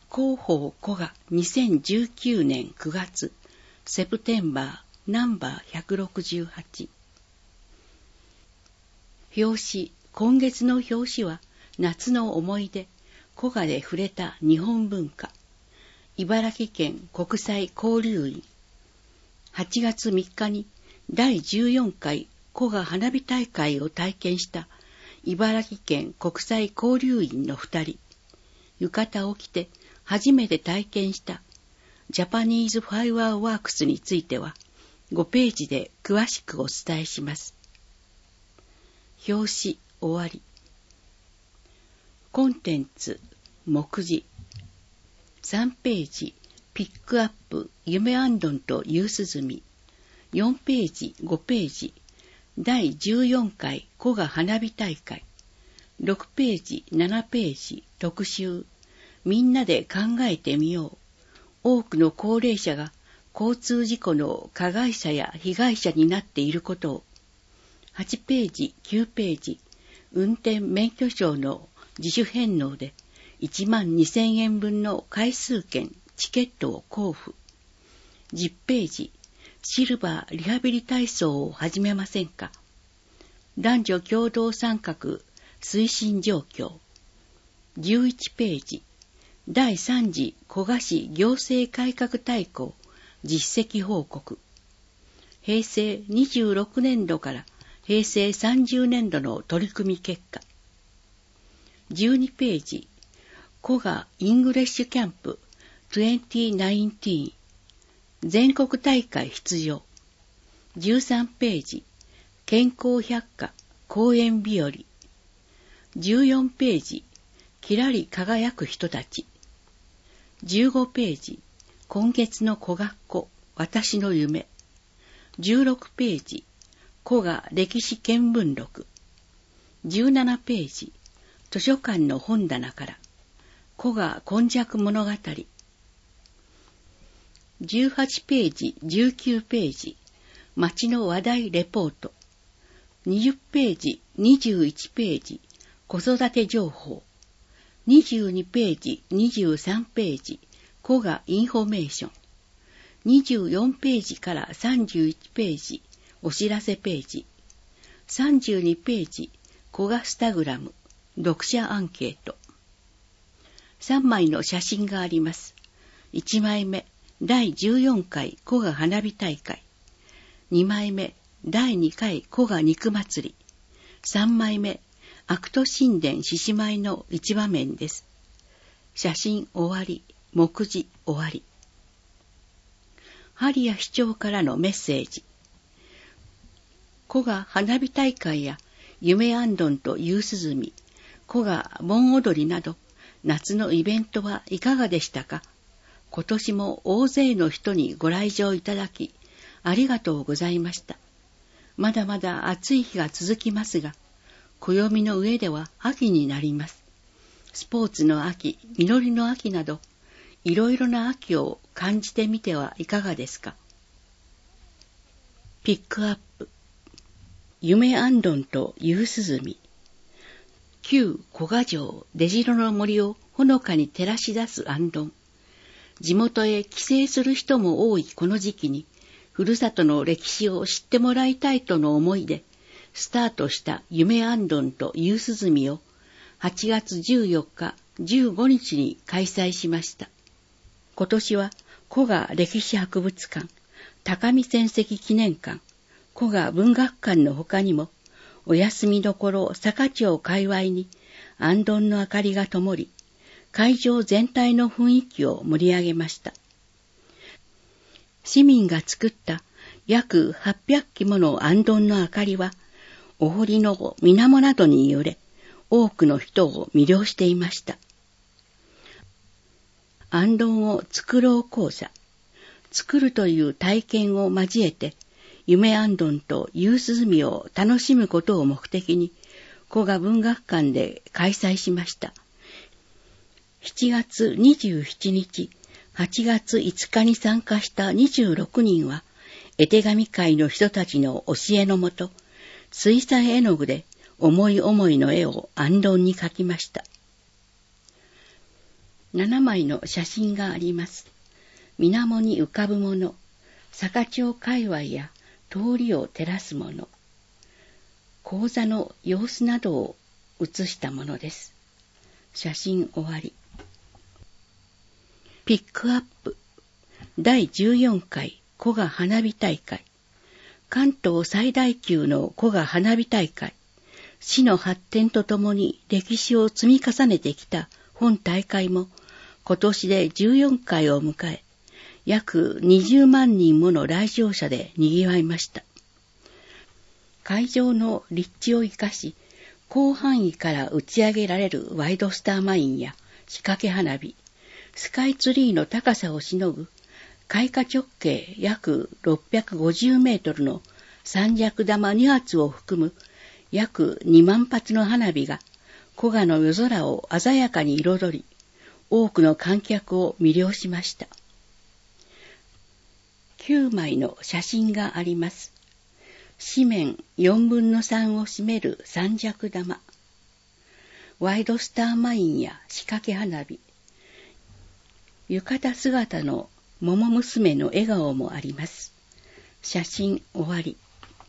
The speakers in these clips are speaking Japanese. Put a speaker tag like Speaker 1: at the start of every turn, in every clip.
Speaker 1: 広報古賀2019年9月セプテンバーナンバー168。表紙、今月の表紙は夏の思い出、古賀で触れた日本文化。茨城県国際交流院。8月3日に第14回古賀花火大会を体験した茨城県国際交流院の2人。浴衣を着て初めて体験したジャパニーズファイアワークスについては5ページで詳しくお伝えします。表紙終わり。コンテンツ目次3ページピックアップ夢アンドンと夕涼み4ページ5ページ第14回古賀花火大会6ページ7ページ特集みんなで考えてみよう。多くの高齢者が交通事故の加害者や被害者になっていることを。8ページ9ページ運転免許証の自主返納で12,000円分の回数券チケットを交付。10ページシルバーリハビリ体操を始めませんか。男女共同参画推進状況。11ページ第3次古賀市行政改革大綱実績報告。平成26年度から平成30年度の取り組み結果。12ページ古賀イングレッシュキャンプ2019全国大会出場。13ページ健康百科公園日和。14ページきらり輝く人たち。15ページ今月の古学校私の夢。16ページ古賀歴史見聞録。17ページ図書館の本棚から古賀今昔物語。18ページ19ページ街の話題レポート。20ページ21ページ子育て情報。22ページ23ページ古賀インフォメーション。24ページから31ページお知らせページ。32ページ古賀スタグラム読者アンケート。3枚の写真があります。1枚目第14回古賀花火大会。2枚目第2回古賀肉祭り。3枚目悪都神殿獅子舞の一場面です。写真終わり。目次終わり。針谷市長からのメッセージ。古賀花火大会や夢アンドンと夕涼み、古賀盆踊りなど夏のイベントはいかがでしたか。今年も大勢の人にご来場いただきありがとうございました。まだまだ暑い日が続きますが、暦の上では秋になります。スポーツの秋、実りの秋など、いろいろな秋を感じてみてはいかがですか。ピックアップ。夢アンドンと夕涼み。旧古賀城出城の森をほのかに照らし出すアンドン。地元へ帰省する人も多いこの時期に、ふるさとの歴史を知ってもらいたいとの思いで、スタートした夢アンドンと夕涼みを8月14日、15日に開催しました。今年は古賀歴史博物館、高見戦跡記念館、古賀文学館の他にも、お休みどころ坂町界隈にアンドンの明かりが灯り、会場全体の雰囲気を盛り上げました。市民が作った約800基ものアンドンの明かりは、お堀の水面などに揺れ、多くの人を魅了していました。アンドンを作ろう講座。作るという体験を交えて、夢アンドンと夕涼みを楽しむことを目的に、古賀文学館で開催しました。7月27日、8月5日に参加した26人は、絵手紙会の人たちの教えのもと、水彩絵の具で思い思いの絵をアンドンに描きました。 7枚の写真があります。水面に浮かぶもの、坂町界隈や通りを照らすもの、講座の様子などを写したものです。写真終わり。ピックアップ第14回古賀花火大会。関東最大級の古賀花火大会。市の発展とともに歴史を積み重ねてきた本大会も今年で14回を迎え、約20万人もの来場者で賑わいました。会場の立地を生かし、広範囲から打ち上げられるワイドスターマインや仕掛け花火、スカイツリーの高さをしのぐ開花直径約650メートルの三尺玉2発を含む約2万発の花火が古賀の夜空を鮮やかに彩り、多くの観客を魅了しました。9枚の写真があります。紙面4分の3を占める三尺玉。ワイドスターマインや仕掛け花火。浴衣姿の桃娘の笑顔もあります。写真終わり。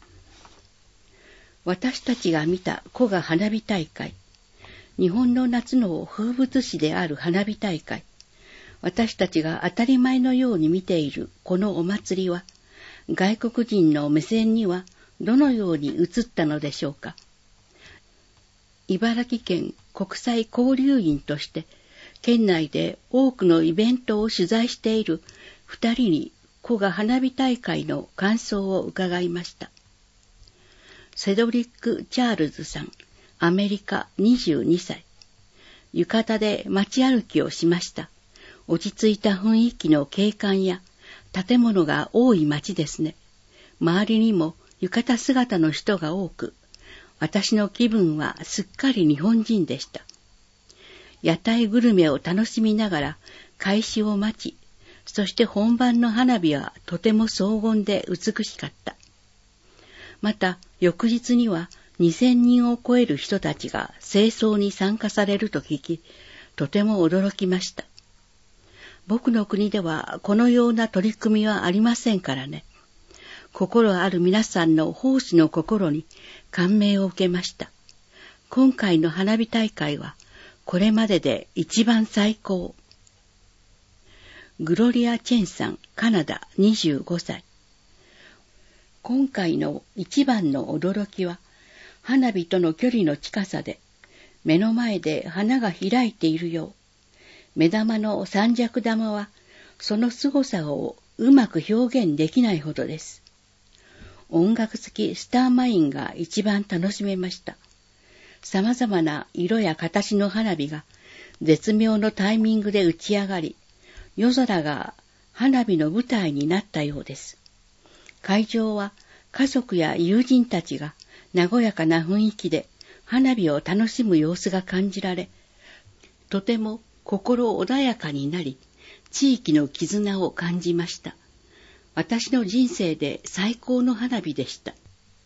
Speaker 1: 私たちが見た古賀花火大会。日本の夏の風物詩である花火大会。私たちが当たり前のように見ているこのお祭りは、外国人の目線にはどのように映ったのでしょうか。茨城県国際交流員として、県内で多くのイベントを取材している2人に古賀花火大会の感想を伺いました。セドリック・チャールズさん、アメリカ22歳。浴衣で街歩きをしました。落ち着いた雰囲気の景観や建物が多い街ですね。周りにも浴衣姿の人が多く、私の気分はすっかり日本人でした。屋台グルメを楽しみながら開始を待ち、そして本番の花火はとても荘厳で美しかった。また翌日には2000人を超える人たちが清掃に参加されると聞き、とても驚きました。僕の国ではこのような取り組みはありませんからね。心ある皆さんの奉仕の心に感銘を受けました。今回の花火大会はこれまでで一番最高。グロリア・チェンさん、カナダ25歳。今回の一番の驚きは、花火との距離の近さで、目の前で花が開いているよう。目玉の三尺玉は、その凄さをうまく表現できないほどです。音楽付きスターマインが一番楽しめました。様々な色や形の花火が絶妙のタイミングで打ち上がり、夜空が花火の舞台になったようです。会場は家族や友人たちが和やかな雰囲気で花火を楽しむ様子が感じられ、とても心穏やかになり、地域の絆を感じました。私の人生で最高の花火でした。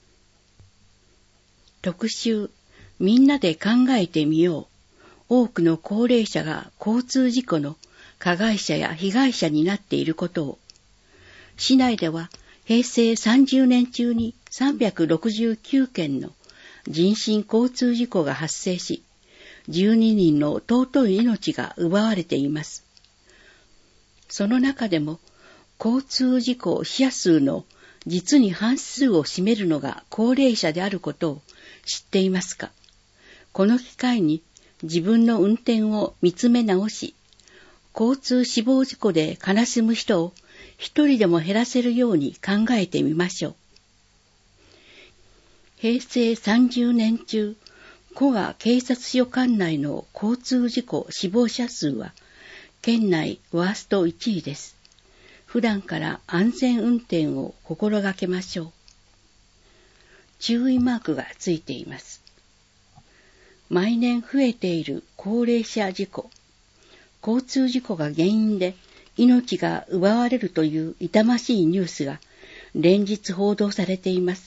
Speaker 1: 特集、みんなで考えてみよう。多くの高齢者が交通事故の加害者や被害者になっていることを。市内では平成30年中に369件の人身交通事故が発生し、12人の尊い命が奪われています。その中でも、交通事故死者数の実に半数を占めるのが高齢者であることを知っていますか？この機会に自分の運転を見つめ直し、交通死亡事故で悲しむ人を一人でも減らせるように考えてみましょう。平成30年中、古賀警察署管内の交通事故死亡者数は、県内ワースト1位です。普段から安全運転を心がけましょう。注意マークがついています。毎年増えている高齢者事故。交通事故が原因で命が奪われるという痛ましいニュースが連日報道されています。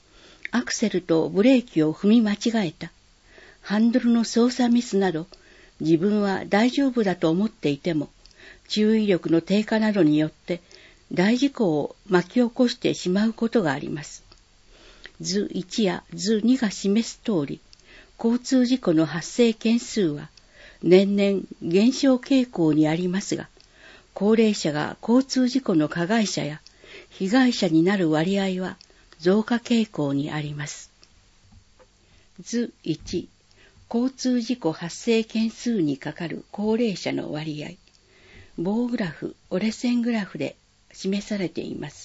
Speaker 1: アクセルとブレーキを踏み間違えた、ハンドルの操作ミスなど自分は大丈夫だと思っていても、注意力の低下などによって大事故を巻き起こしてしまうことがあります。図1や図2が示す通り、交通事故の発生件数は年々減少傾向にありますが、高齢者が交通事故の加害者や被害者になる割合は増加傾向にあります。図1、交通事故発生件数にかかる高齢者の割合、棒グラフ、折れ線グラフで示されています。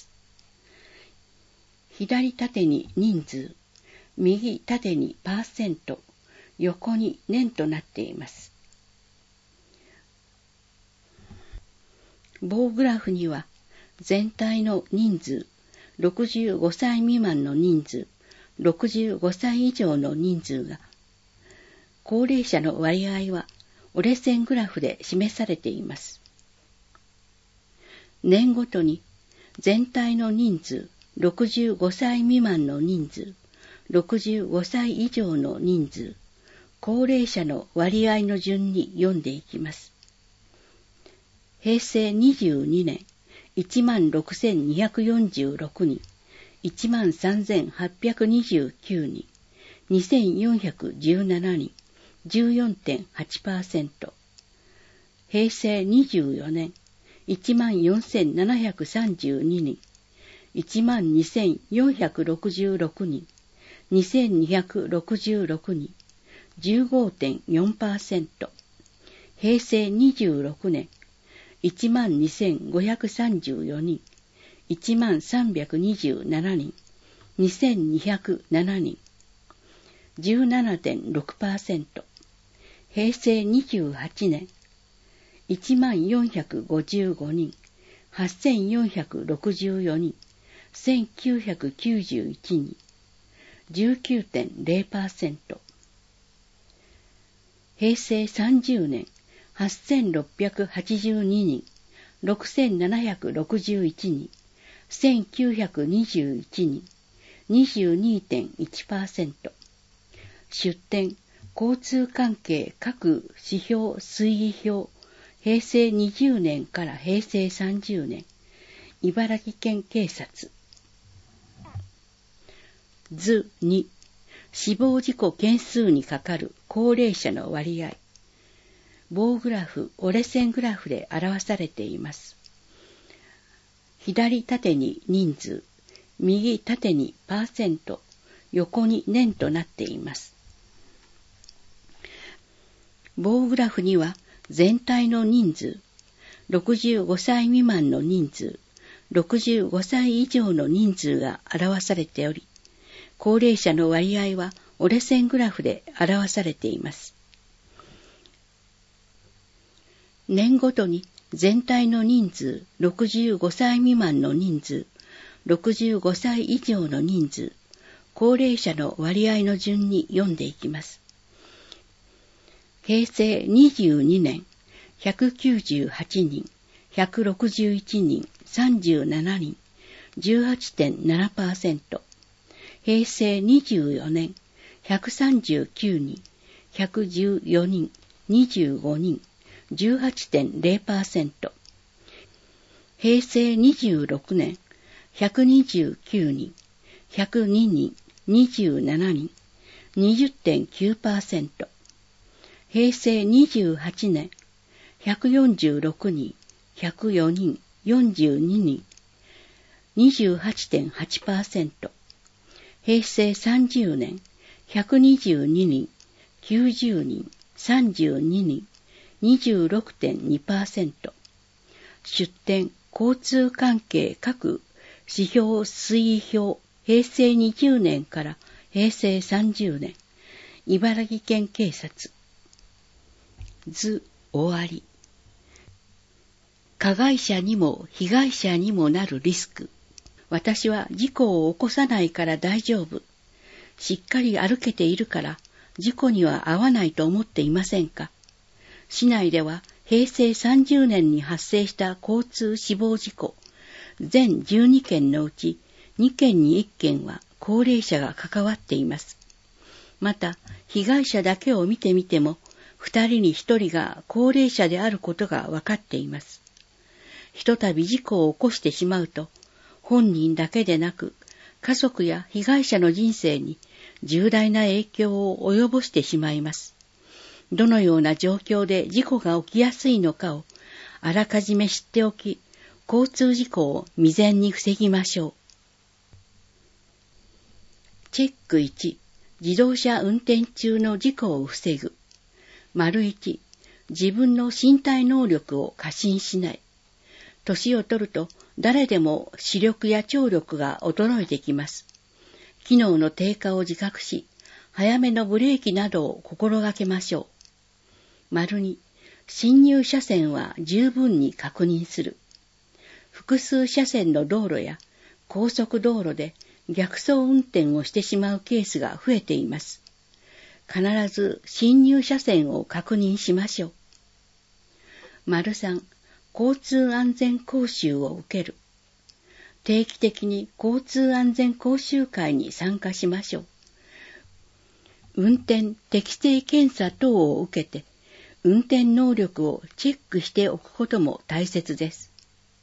Speaker 1: 左縦に人数、右縦にパーセント、横に年となっています。棒グラフには全体の人数、65歳未満の人数、65歳以上の人数が、高齢者の割合は折れ線グラフで示されています。年ごとに全体の人数、65歳未満の人数、65歳以上の人数、高齢者の割合の順に読んでいきます。平成22年、16,246人、13,829人、2,417人、14.8%。平成24年、14,732人、12,466人、2,266人、15.4%。平成26年、12,534人、13,327人、2,207人、17.6%。平成28年、1455人、8,464人、1,991人、19.0%。平成30年、8,682人、6,761人、1,921人、22.1%。出典、交通関係各指標推移表、平成20年から平成30年、茨城県警察。図2、死亡事故件数にかかる高齢者の割合。棒グラフ、折れ線グラフで表されています。左縦に人数、右縦にパーセント、横に年となっています。棒グラフには全体の人数、65歳未満の人数、65歳以上の人数が表されており、高齢者の割合は折れ線グラフで表されています。年ごとに全体の人数、65歳未満の人数、65歳以上の人数、高齢者の割合の順に読んでいきます。平成22年、198人、161人、37人、18.7%。平成24年、139人、114人、25人、18.0%。平成26年、129人、102人、27人、20.9%。平成28年、146人、104人、42人、28.8%。平成30年、122人、90人、32人、26.2%。出典、交通関係各指標推移表、平成20年から平成30年、茨城県警察。図終わり。加害者にも被害者にもなるリスク。私は事故を起こさないから大丈夫。しっかり歩けているから事故には遭わないと思っていませんか。市内では平成30年に発生した交通死亡事故、全12件のうち2件に1件は高齢者が関わっています。また、被害者だけを見てみても、 2人に1人が高齢者であることが分かっています。ひとたび事故を起こしてしまうと、本人だけでなく、家族や被害者の人生に重大な影響を及ぼしてしまいます。どのような状況で事故が起きやすいのかをあらかじめ知っておき、交通事故を未然に防ぎましょう。チェック1、自動車運転中の事故を防ぐ。1、自分の身体能力を過信しない。年を取ると誰でも視力や聴力が衰えてきます。機能の低下を自覚し、早めのブレーキなどを心がけましょう。2、進入車線は十分に確認する。複数車線の道路や高速道路で逆走運転をしてしまうケースが増えています。必ず進入車線を確認しましょう。3、交通安全講習を受ける。定期的に交通安全講習会に参加しましょう。運転適正検査等を受けて、運転能力をチェックしておくことも大切です。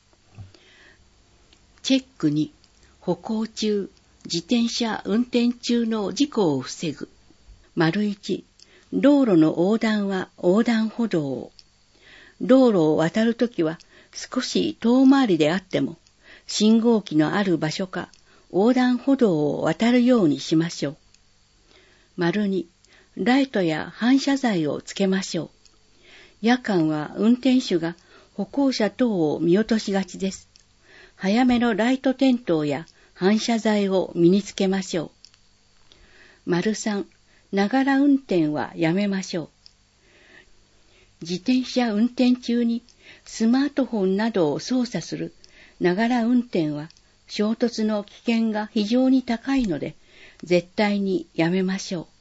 Speaker 1: チェック2、歩行中、自転車運転中の事故を防ぐ。1、道路の横断は横断歩道を。道路を渡るときは少し遠回りであっても、信号機のある場所か横断歩道を渡るようにしましょう。2、ライトや反射材をつけましょう。夜間は運転手が歩行者等を見落としがちです。早めのライト点灯や反射材を身につけましょう。3、ながら運転はやめましょう。自転車運転中にスマートフォンなどを操作するながら運転は衝突の危険が非常に高いので絶対にやめましょう。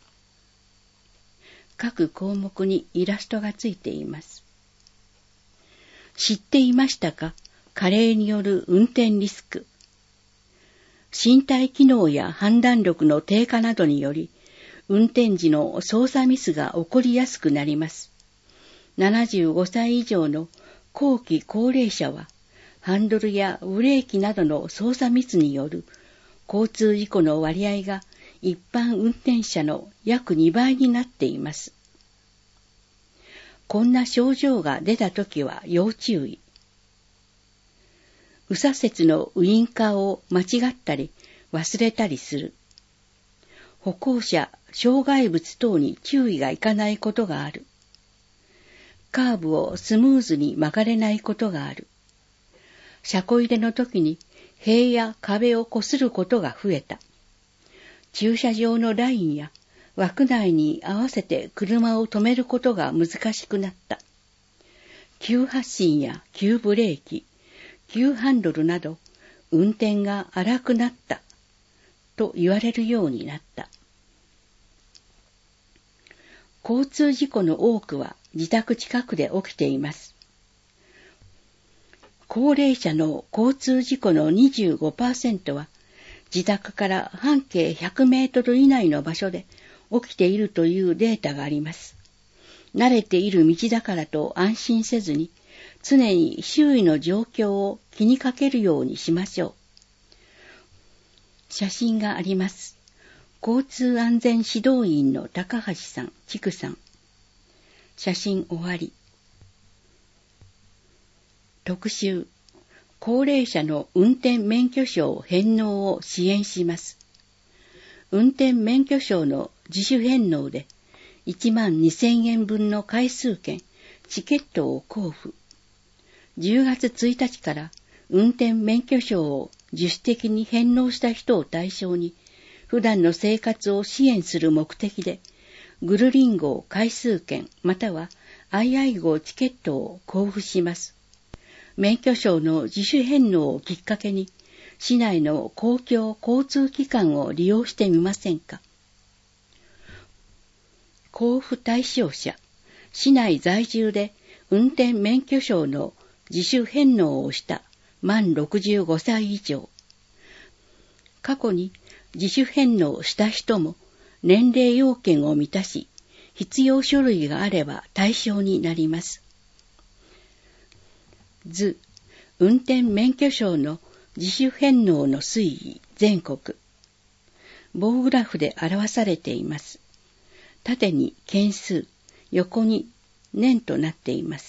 Speaker 1: 各項目にイラストがついています。知っていましたか？加齢による運転リスク。身体機能や判断力の低下などにより、運転時の操作ミスが起こりやすくなります。75歳以上の後期高齢者は、ハンドルやブレーキなどの操作ミスによる交通事故の割合が一般運転者の約2倍になっています。こんな症状が出たときは要注意。右左折のウインカーを間違ったり忘れたりする。歩行者、障害物等に注意がいかないことがある。カーブをスムーズに曲がれないことがある。車庫入れの時に塀や壁を擦ることが増えた。駐車場のラインや枠内に合わせて車を止めることが難しくなった。急発進や急ブレーキ、急ハンドルなど運転が荒くなったと言われるようになった。交通事故の多くは自宅近くで起きています。高齢者の交通事故の 25% は自宅から半径100メートル以内の場所で起きているというデータがあります。慣れている道だからと安心せずに、常に周囲の状況を気にかけるようにしましょう。写真があります。交通安全指導員の高橋さん、畜さん。写真終わり。特集。高齢者の運転免許証返納を支援します。運転免許証の自主返納で12,000円分の回数券、チケットを交付。10月1日から運転免許証を自主的に返納した人を対象に、普段の生活を支援する目的で、グルリン号回数券または II 号チケットを交付します。免許証の自主返納をきっかけに、市内の公共交通機関を利用してみませんか。交付対象者、市内在住で運転免許証の自主返納をした満65歳以上。過去に自主返納した人も年齢要件を満たし、 必要書類があれば対象になります。図、運転免許証の自主返納の推移全国。棒グラフで表されています。縦に件数、横に年となっています。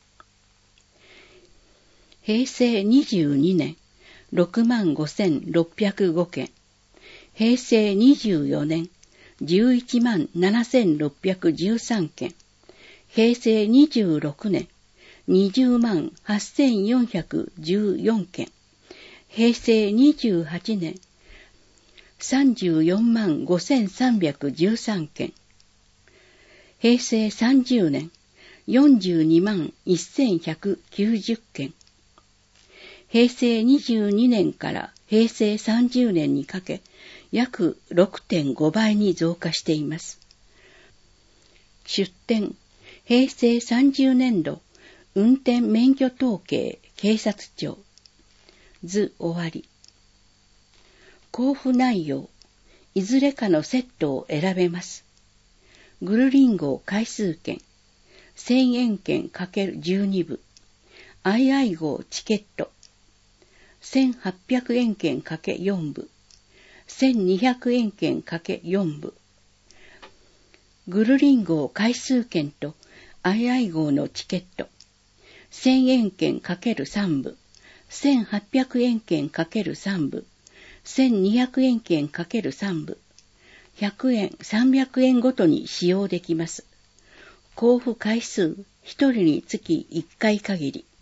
Speaker 1: 平成22年、65,605 件。平成24年、117,613 件。平成26年、208,414 件。平成28年、345,313 件。平成30年、421,190 件。平成22年から平成30年にかけ、約 6.5 倍に増加しています。出典、平成30年度、運転免許統計警察庁。図終わり。交付内容、いずれかのセットを選べます。グルリン号回数券、1000円券 ×12 部、II 号チケット、1800円券 ×4 部、1200円券 ×4 部。グルリン号回数券と II 号のチケット、1000円券 ×3 部、1800円券 ×3 部、1200円券 ×3 部、100円、300円ごとに使用できます。交付回数1人につき1回限り。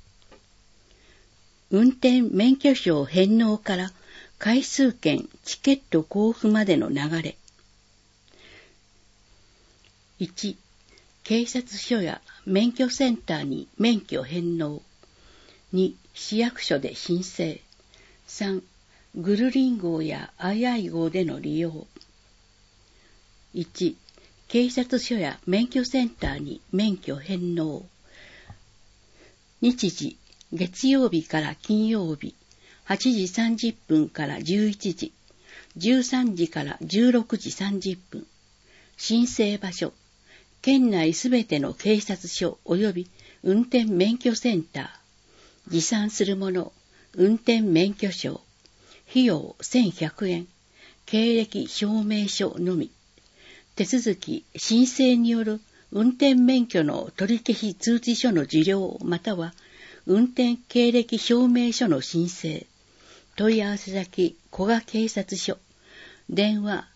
Speaker 1: 運転免許証返納から回数券チケット交付までの流れ。1、警察署や免許センターに免許返納。2、市役所で申請。3、グルリン号やII号での利用。1、警察署や免許センターに免許返納。日時、月曜日から金曜日、8時30分から11時、13時から16時30分。申請場所、県内すべての警察署及び運転免許センター。持参するもの、運転免許証。費用1100円。経歴証明書のみ。手続き、申請による運転免許の取り消し通知書の受領または運転経歴証明書の申請。問い合わせ先、古賀警察署。電話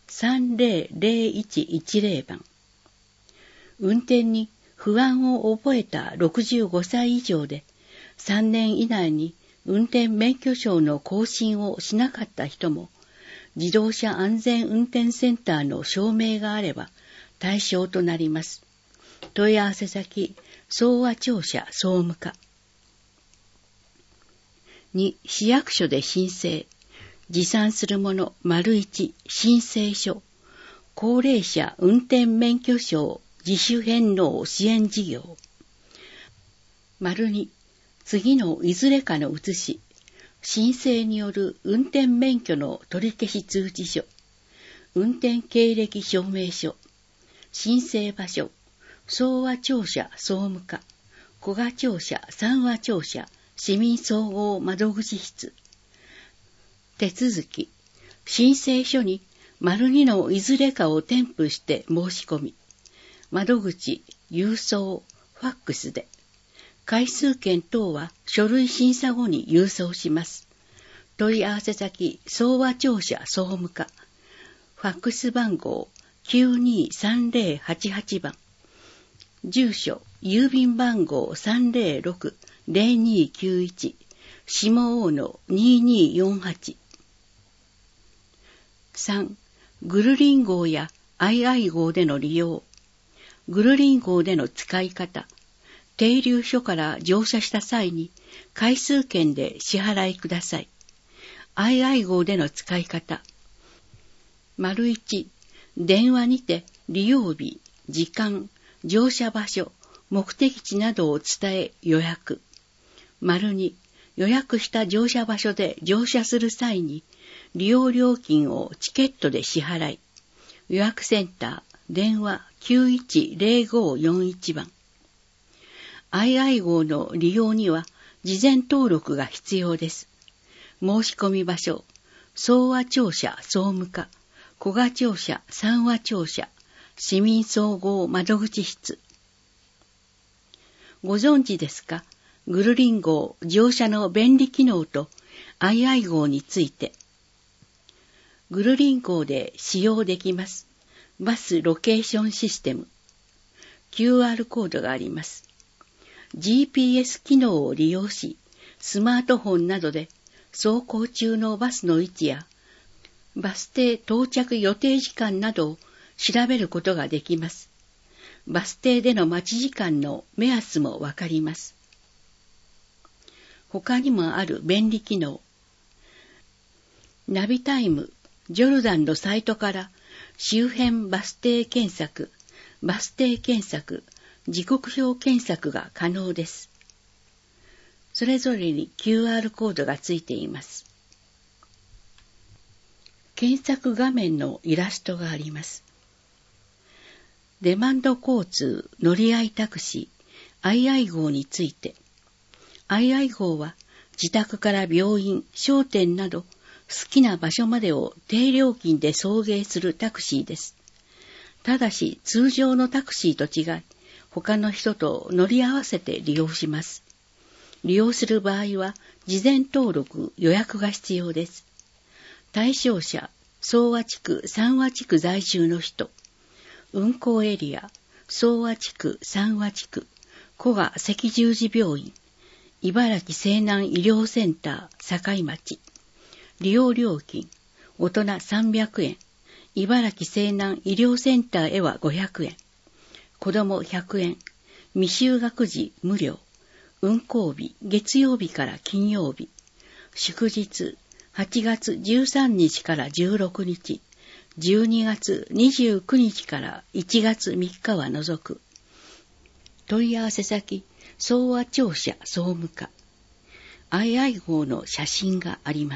Speaker 1: 300110番。運転に不安を覚えた65歳以上で、3年以内に運転免許証の更新をしなかった人も、自動車安全運転センターの証明があれば対象となります。問い合わせ先、総和庁舎総務課。2、市役所で申請。持参するもの、1、申請書。高齢者運転免許証自主返納支援事業。2、次のいずれかの写し。申請による運転免許の取り消し通知書。運転経歴証明書。申請場所。総和庁舎総務課。古賀庁舎三和庁舎市民総合窓口室。手続き。申請書に2のいずれかを添付して申し込み。窓口、郵送、ファックスで。回数券等は書類審査後に郵送します。問い合わせ先、総和庁舎総務課。ファックス番号、923088番。住所、郵便番号306-0291。下大野2248。3、グルリン号やII号での利用。グルリン号での使い方。停留所から乗車した際に回数券で支払いください。II号での使い方。1、電話にて利用日、時間、乗車場所、目的地などを伝え予約。2、予約した乗車場所で乗車する際に利用料金をチケットで支払い。予約センター、 電話 910541 番。II 号の利用には事前登録が必要です。申し込み場所、総和庁舎総務課、古賀庁舎三和庁舎、市民総合窓口室。ご存知ですか？グルリン号乗車の便利機能と II 号について。グルリン号で使用できます。バスロケーションシステム。QR コードがあります。GPS 機能を利用し、スマートフォンなどで走行中のバスの位置や、バス停到着予定時間などを調べることができます。バス停での待ち時間の目安もわかります。他にもある便利機能。ナビタイム、ジョルダンのサイトから周辺バス停検索、バス停検索、時刻表検索が可能です。それぞれに QR コードがついています。検索画面のイラストがあります。デマンド交通乗り合いタクシー II 号について。II 号は自宅から病院、商店など好きな場所までを低料金で送迎するタクシーです。ただし通常のタクシーと違い、他の人と乗り合わせて利用します。利用する場合は事前登録・予約が必要です。対象者、総和地区・三和地区在住の人。運行エリア、総和地区・三和地区、古賀赤十字病院、茨城西南医療センター境町。利用料金、大人300円。茨城西南医療センターへは500円。子供100円。未就学児無料。運行日、月曜日から金曜日。祝日、8月13日から16日。12月29日から1月3日は除く。問い合わせ先、総和庁舎総務課。II 号の写真があります。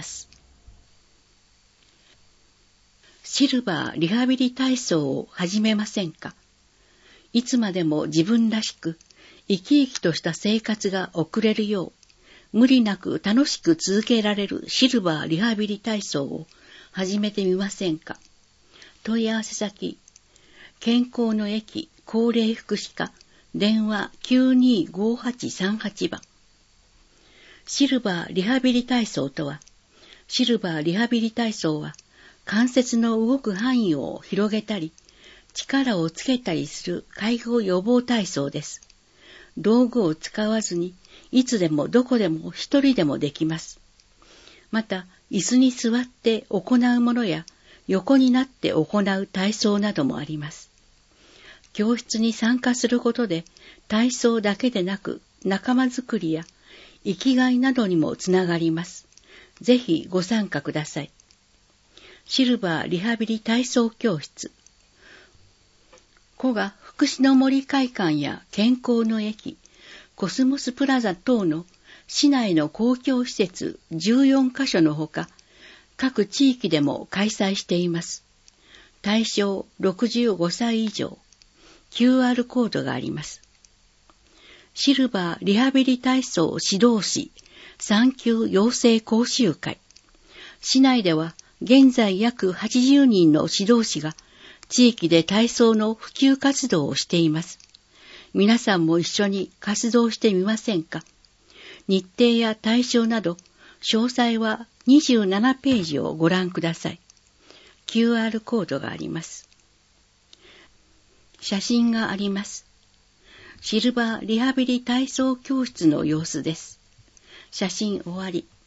Speaker 1: シルバーリハビリ体操を始めませんか？いつまでも自分らしく、生き生きとした生活が送れるよう、無理なく楽しく続けられるシルバーリハビリ体操を始めてみませんか？問い合わせ先、健康の駅高齢福祉課、電話 925838 番。シルバーリハビリ体操とは、シルバーリハビリ体操は、関節の動く範囲を広げたり、力をつけたりする介護予防体操です。道具を使わずに、いつでもどこでも一人でもできます。また、椅子に座って行うものや、横になって行う体操などもあります。教室に参加することで、体操だけでなく、仲間づくりや生きがいなどにもつながります。ぜひご参加ください。シルバーリハビリ体操教室。古賀福祉の森会館や健康の駅、コスモスプラザ等の市内の公共施設14カ所のほか、各地域でも開催しています。対象65歳以上。QR コードがあります。シルバーリハビリ体操指導士産休養成講習会。市内では現在約80人の指導士が地域で体操の普及活動をしています。皆さんも一緒に活動してみませんか？日程や対象など、詳細は27ページをご覧ください。QR コードがあります。写真があります。シルバーリハビリ体操教室の様子です。写真終わり。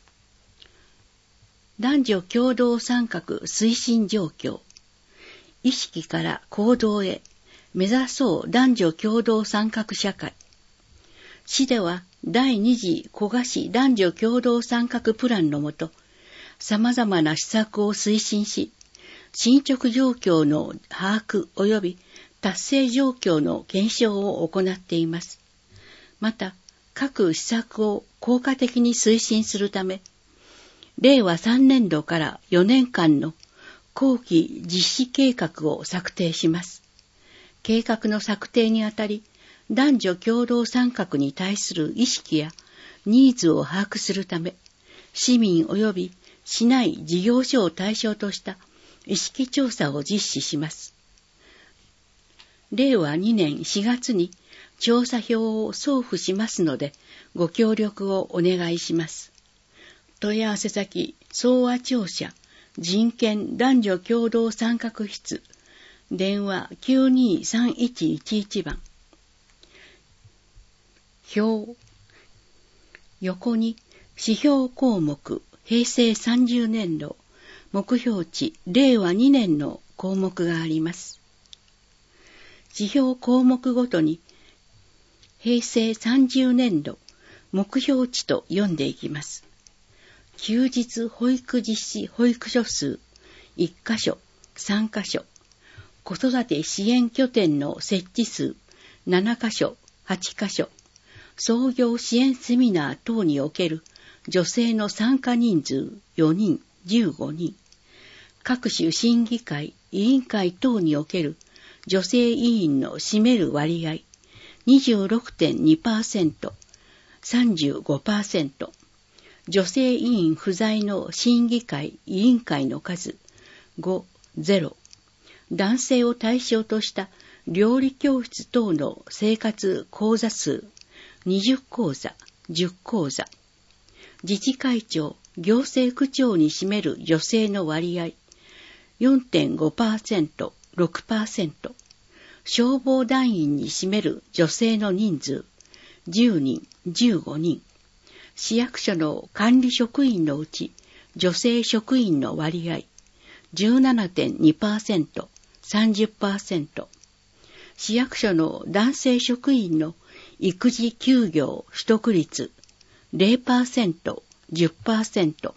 Speaker 1: 男女共同参画推進状況。意識から行動へ目指そう男女共同参画社会。市では第2次古賀市男女共同参画プランのもと、様々な施策を推進し、進捗状況の把握及び達成状況の検証を行っています。また、各施策を効果的に推進するため、令和3年度から4年間の後期実施計画を策定します。計画の策定にあたり、男女共同参画に対する意識やニーズを把握するため、市民及び市内事業所を対象とした意識調査を実施します。令和2年4月に調査票を送付しますので、ご協力をお願いします。問い合わせ先、総和庁舎、人権男女共同参画室、電話 923111 番。表。横に指標項目、平成30年度、目標値、令和2年の項目があります。指標項目ごとに、平成30年度、目標値と読んでいきます。休日保育実施保育所数、1カ所、3カ所。子育て支援拠点の設置数、7カ所、8カ所。創業支援セミナー等における女性の参加人数4人、15人。各種審議会、委員会等における女性委員の占める割合、26.2%、35%。女性委員不在の審議会、委員会の数、5、0。男性を対象とした料理教室等の生活講座数、20講座、10講座。自治会長、行政区長に占める女性の割合、4.5%、6%。消防団員に占める女性の人数、10人、15人。市役所の管理職員のうち、女性職員の割合、17.2%、30%。市役所の男性職員の育児休業取得率、0%、10%。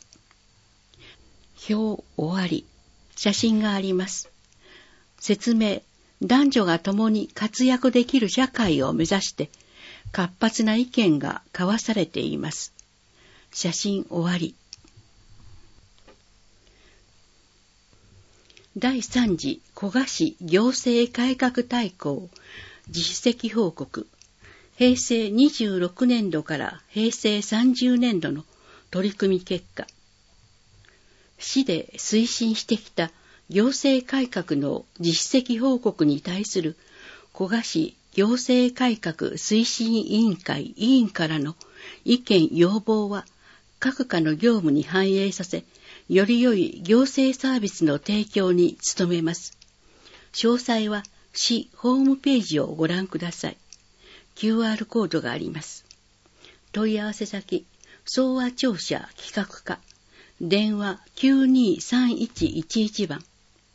Speaker 1: 表終わり。写真があります。説明。男女が共に活躍できる社会を目指して活発な意見が交わされています。写真終わり。第3次古賀市行政改革大綱実績報告。平成26年度から平成30年度の取り組み結果。市で推進してきた行政改革の実績報告に対する古賀市行政改革推進委員会委員からの意見要望は各課の業務に反映させ、より良い行政サービスの提供に努めます。詳細は市ホームページをご覧ください。QR コードがあります。問い合わせ先、総和庁舎企画課、電話 923111 番。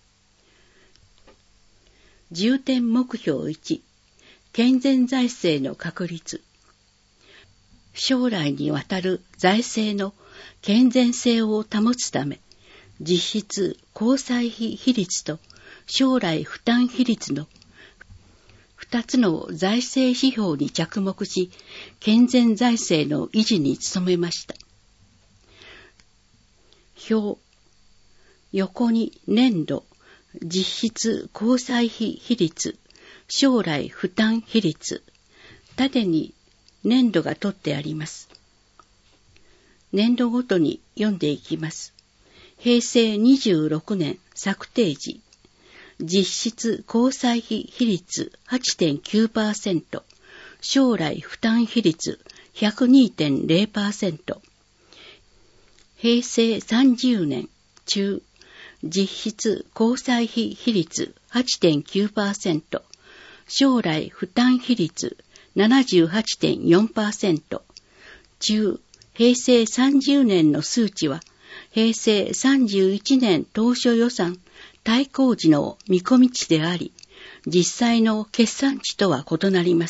Speaker 1: 重点目標1、健全財政の確立。将来にわたる財政の健全性を保つため、実質公債費比率と将来負担比率の2つの財政指標に着目し、健全財政の維持に努めました。表。横に年度、実質公債費比率、将来負担比率、縦に年度が取ってあります。年度ごとに読んでいきます。平成26年策定時、実質公債費比率 8.9%、将来負担比率 102.0%。平成30年中、実質公債費比率 8.9%、将来負担比率 78.4%。中、平成30年の数値は、平成31年当初予算大綱時の見込み値であり、実際の決算値とは異なります。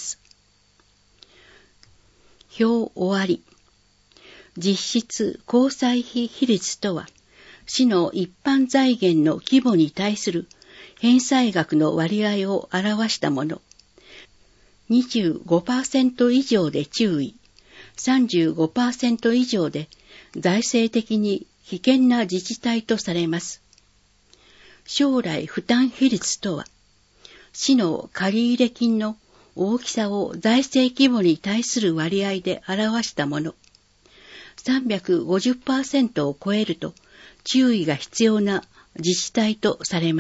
Speaker 1: 表終わり。実質公債費比率とは、市の一般財源の規模に対する返済額の割合を表したもの。25% 以上で中位、35% 以上で財政的に危険な自治体とされます。 将来負担比率とは、市の借入金の大きさを財政規模に対する割合で表したもの。350% を超えると注意が必要な自治体とされます。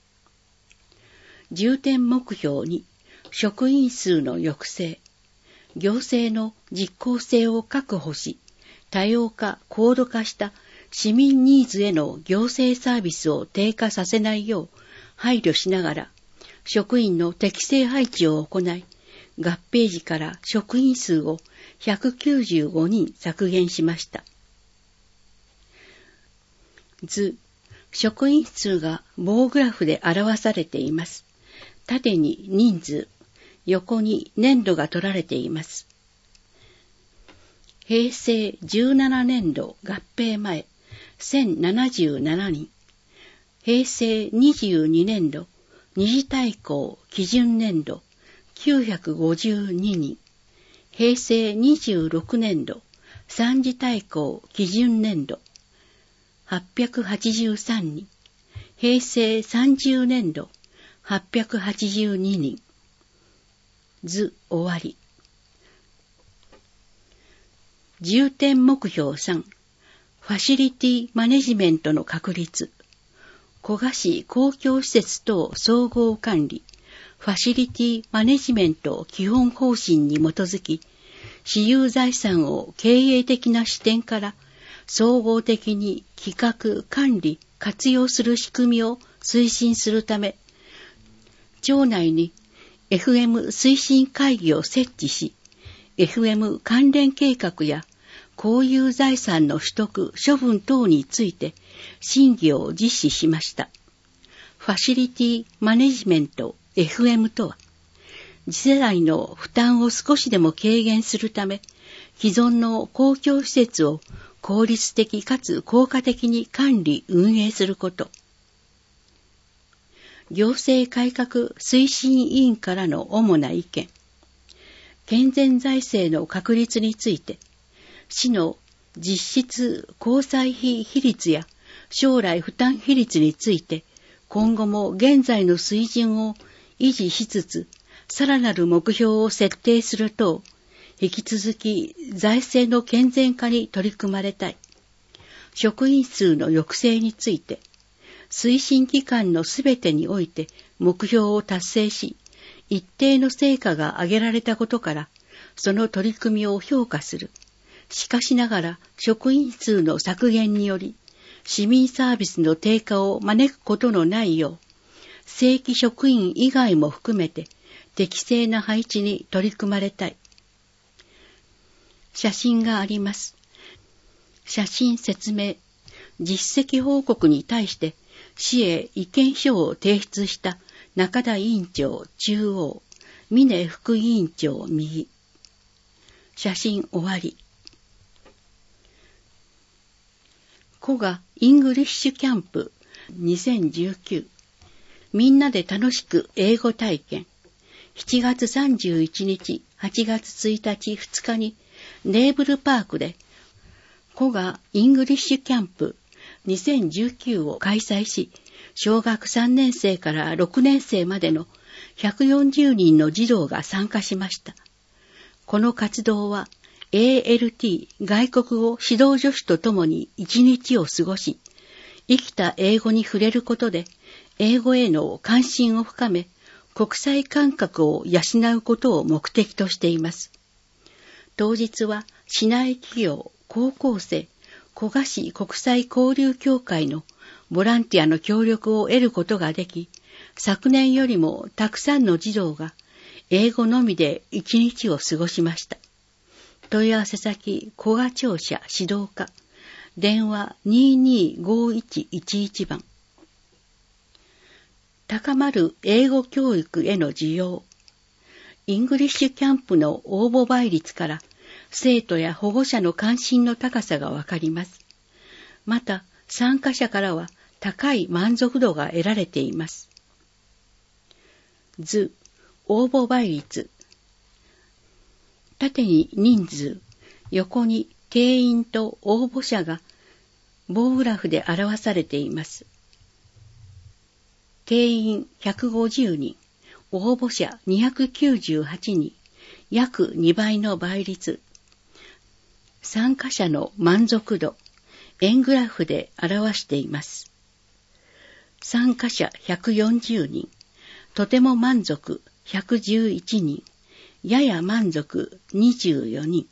Speaker 1: 重点目標に職員数の抑制、行政の実効性を確保し、多様化、高度化した市民ニーズへの行政サービスを低下させないよう配慮しながら、職員の適正配置を行い、合併時から職員数を195人削減しました。図、職員数が棒グラフで表されています。縦に人数、横に年度が取られています。平成17年度合併前、1077人。平成22年度、二次大綱基準年度、952人。平成26年度、三次大綱基準年度、883人。平成30年度、882人。図終わり。重点目標3、ファシリティマネジメントの確立。古賀市公共施設等総合管理、ファシリティマネジメント基本方針に基づき、私有財産を経営的な視点から総合的に企画、管理、活用する仕組みを推進するため、町内に FM 推進会議を設置し、FM 関連計画や公有財産の取得、処分等について審議を実施しました。ファシリティマネジメント FM とは、次世代の負担を少しでも軽減するため、既存の公共施設を効率的かつ効果的に管理・運営すること。行政改革推進委員からの主な意見。健全財政の確立について、市の実質公債費比率や将来負担比率について、今後も現在の水準を維持しつつ、さらなる目標を設定する等、引き続き財政の健全化に取り組まれたい。職員数の抑制について、推進機関のすべてにおいて目標を達成し、一定の成果が上げられたことから、その取り組みを評価する。しかしながら、職員数の削減により、市民サービスの低下を招くことのないよう、正規職員以外も含めて、適正な配置に取り組まれたい。写真があります。写真説明。実績報告に対して、市へ意見書を提出した中田委員長中央、峰副委員長右。写真終わり。古賀イングリッシュキャンプ2019。みんなで楽しく英語体験。7月31日、8月1日、2日にネーブルパークで古賀イングリッシュキャンプ2019を開催し、小学3年生から6年生までの140人の児童が参加しました。この活動は ALT 外国語指導助手とともに1日を過ごし、生きた英語に触れることで英語への関心を深め、国際感覚を養うことを目的としています。当日は市内企業、高校生、古賀市国際交流協会のボランティアの協力を得ることができ、昨年よりもたくさんの児童が英語のみで1日を過ごしました。問い合わせ先、古賀庁舎指導課、電話 225111 番。高まる英語教育への需要。イングリッシュキャンプの応募倍率から生徒や保護者の関心の高さがわかります。また、参加者からは高い満足度が得られています。図、応募倍率。縦に人数、横に定員と応募者が棒グラフで表されています。 定員150人、応募者298人、約2倍の倍率。参加者の満足度、円グラフで表しています。参加者140人、とても満足111人、やや満足24人。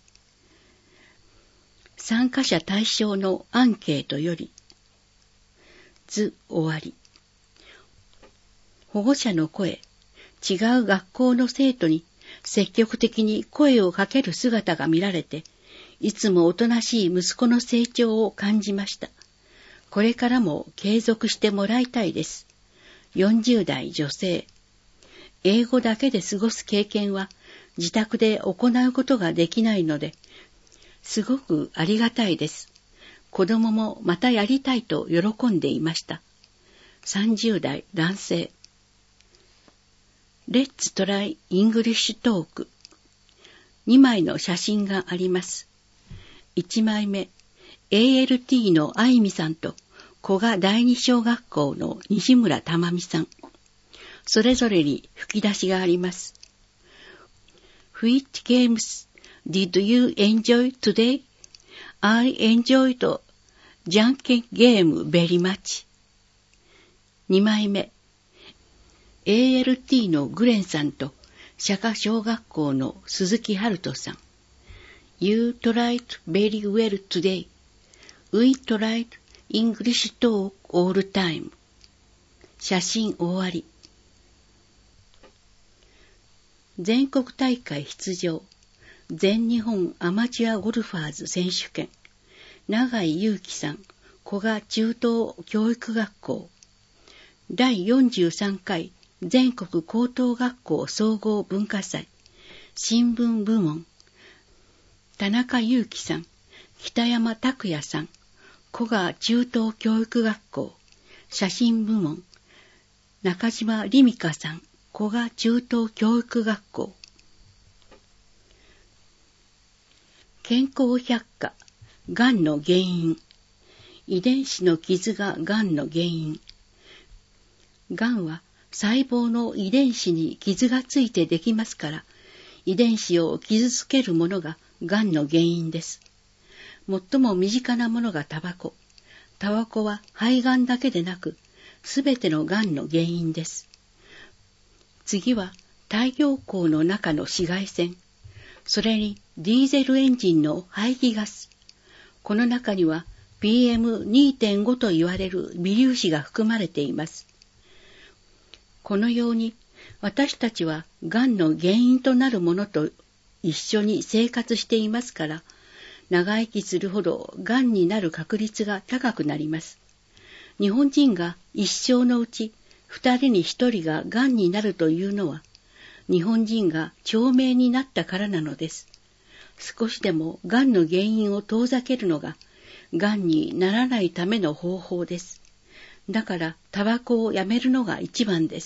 Speaker 1: 参加者対象のアンケートより、図終わり。保護者の声、違う学校の生徒に積極的に声をかける姿が見られて、いつもおとなしい息子の成長を感じました。これからも継続してもらいたいです。40代女性。英語だけで過ごす経験は自宅で行うことができないので、すごくありがたいです。子供もまたやりたいと喜んでいました。30代男性。Let's try English talk。2枚の写真があります。1枚目、ALT のあいみさんと古賀第二小学校の西村珠美さん。それぞれに吹き出しがあります。Which games did you enjoy today? I enjoyed じゃんけんゲーム very much。2枚目、ALT のグレンさんと釈迦小学校の鈴木春人さん。You tried very well today. We tried English talk all time. 写真終わり。全国大会出場。全日本アマチュアゴルファーズ選手権。永井祐樹さん、古賀中等教育学校。第43回全国高等学校総合文化祭。新聞部門。田中祐樹さん、北山拓也さん、古賀中等教育学校。写真部門。中島里美香さん、古賀中等教育学校。健康百科、がんの原因。遺伝子の傷ががんの原因。がんは細胞の遺伝子に傷がついてできますから、遺伝子を傷つけるものががんの原因です。最も身近なものがタバコ。タバコは肺がんだけでなく、すべてのがんの原因です。次は太陽光の中の紫外線。それにディーゼルエンジンの排気ガス。この中には PM2.5 と言われる微粒子が含まれています。このように私たちはがんの原因となるものと一緒に生活していますから、長生きするほどがんになる確率が高くなります。日本人が一生のうち2人に1人ががんになるというのは、日本人が長命になったからなのです。少しでもがんの原因を遠ざけるのが、がんにならないための方法です。だから、タバコをやめるのが一番です。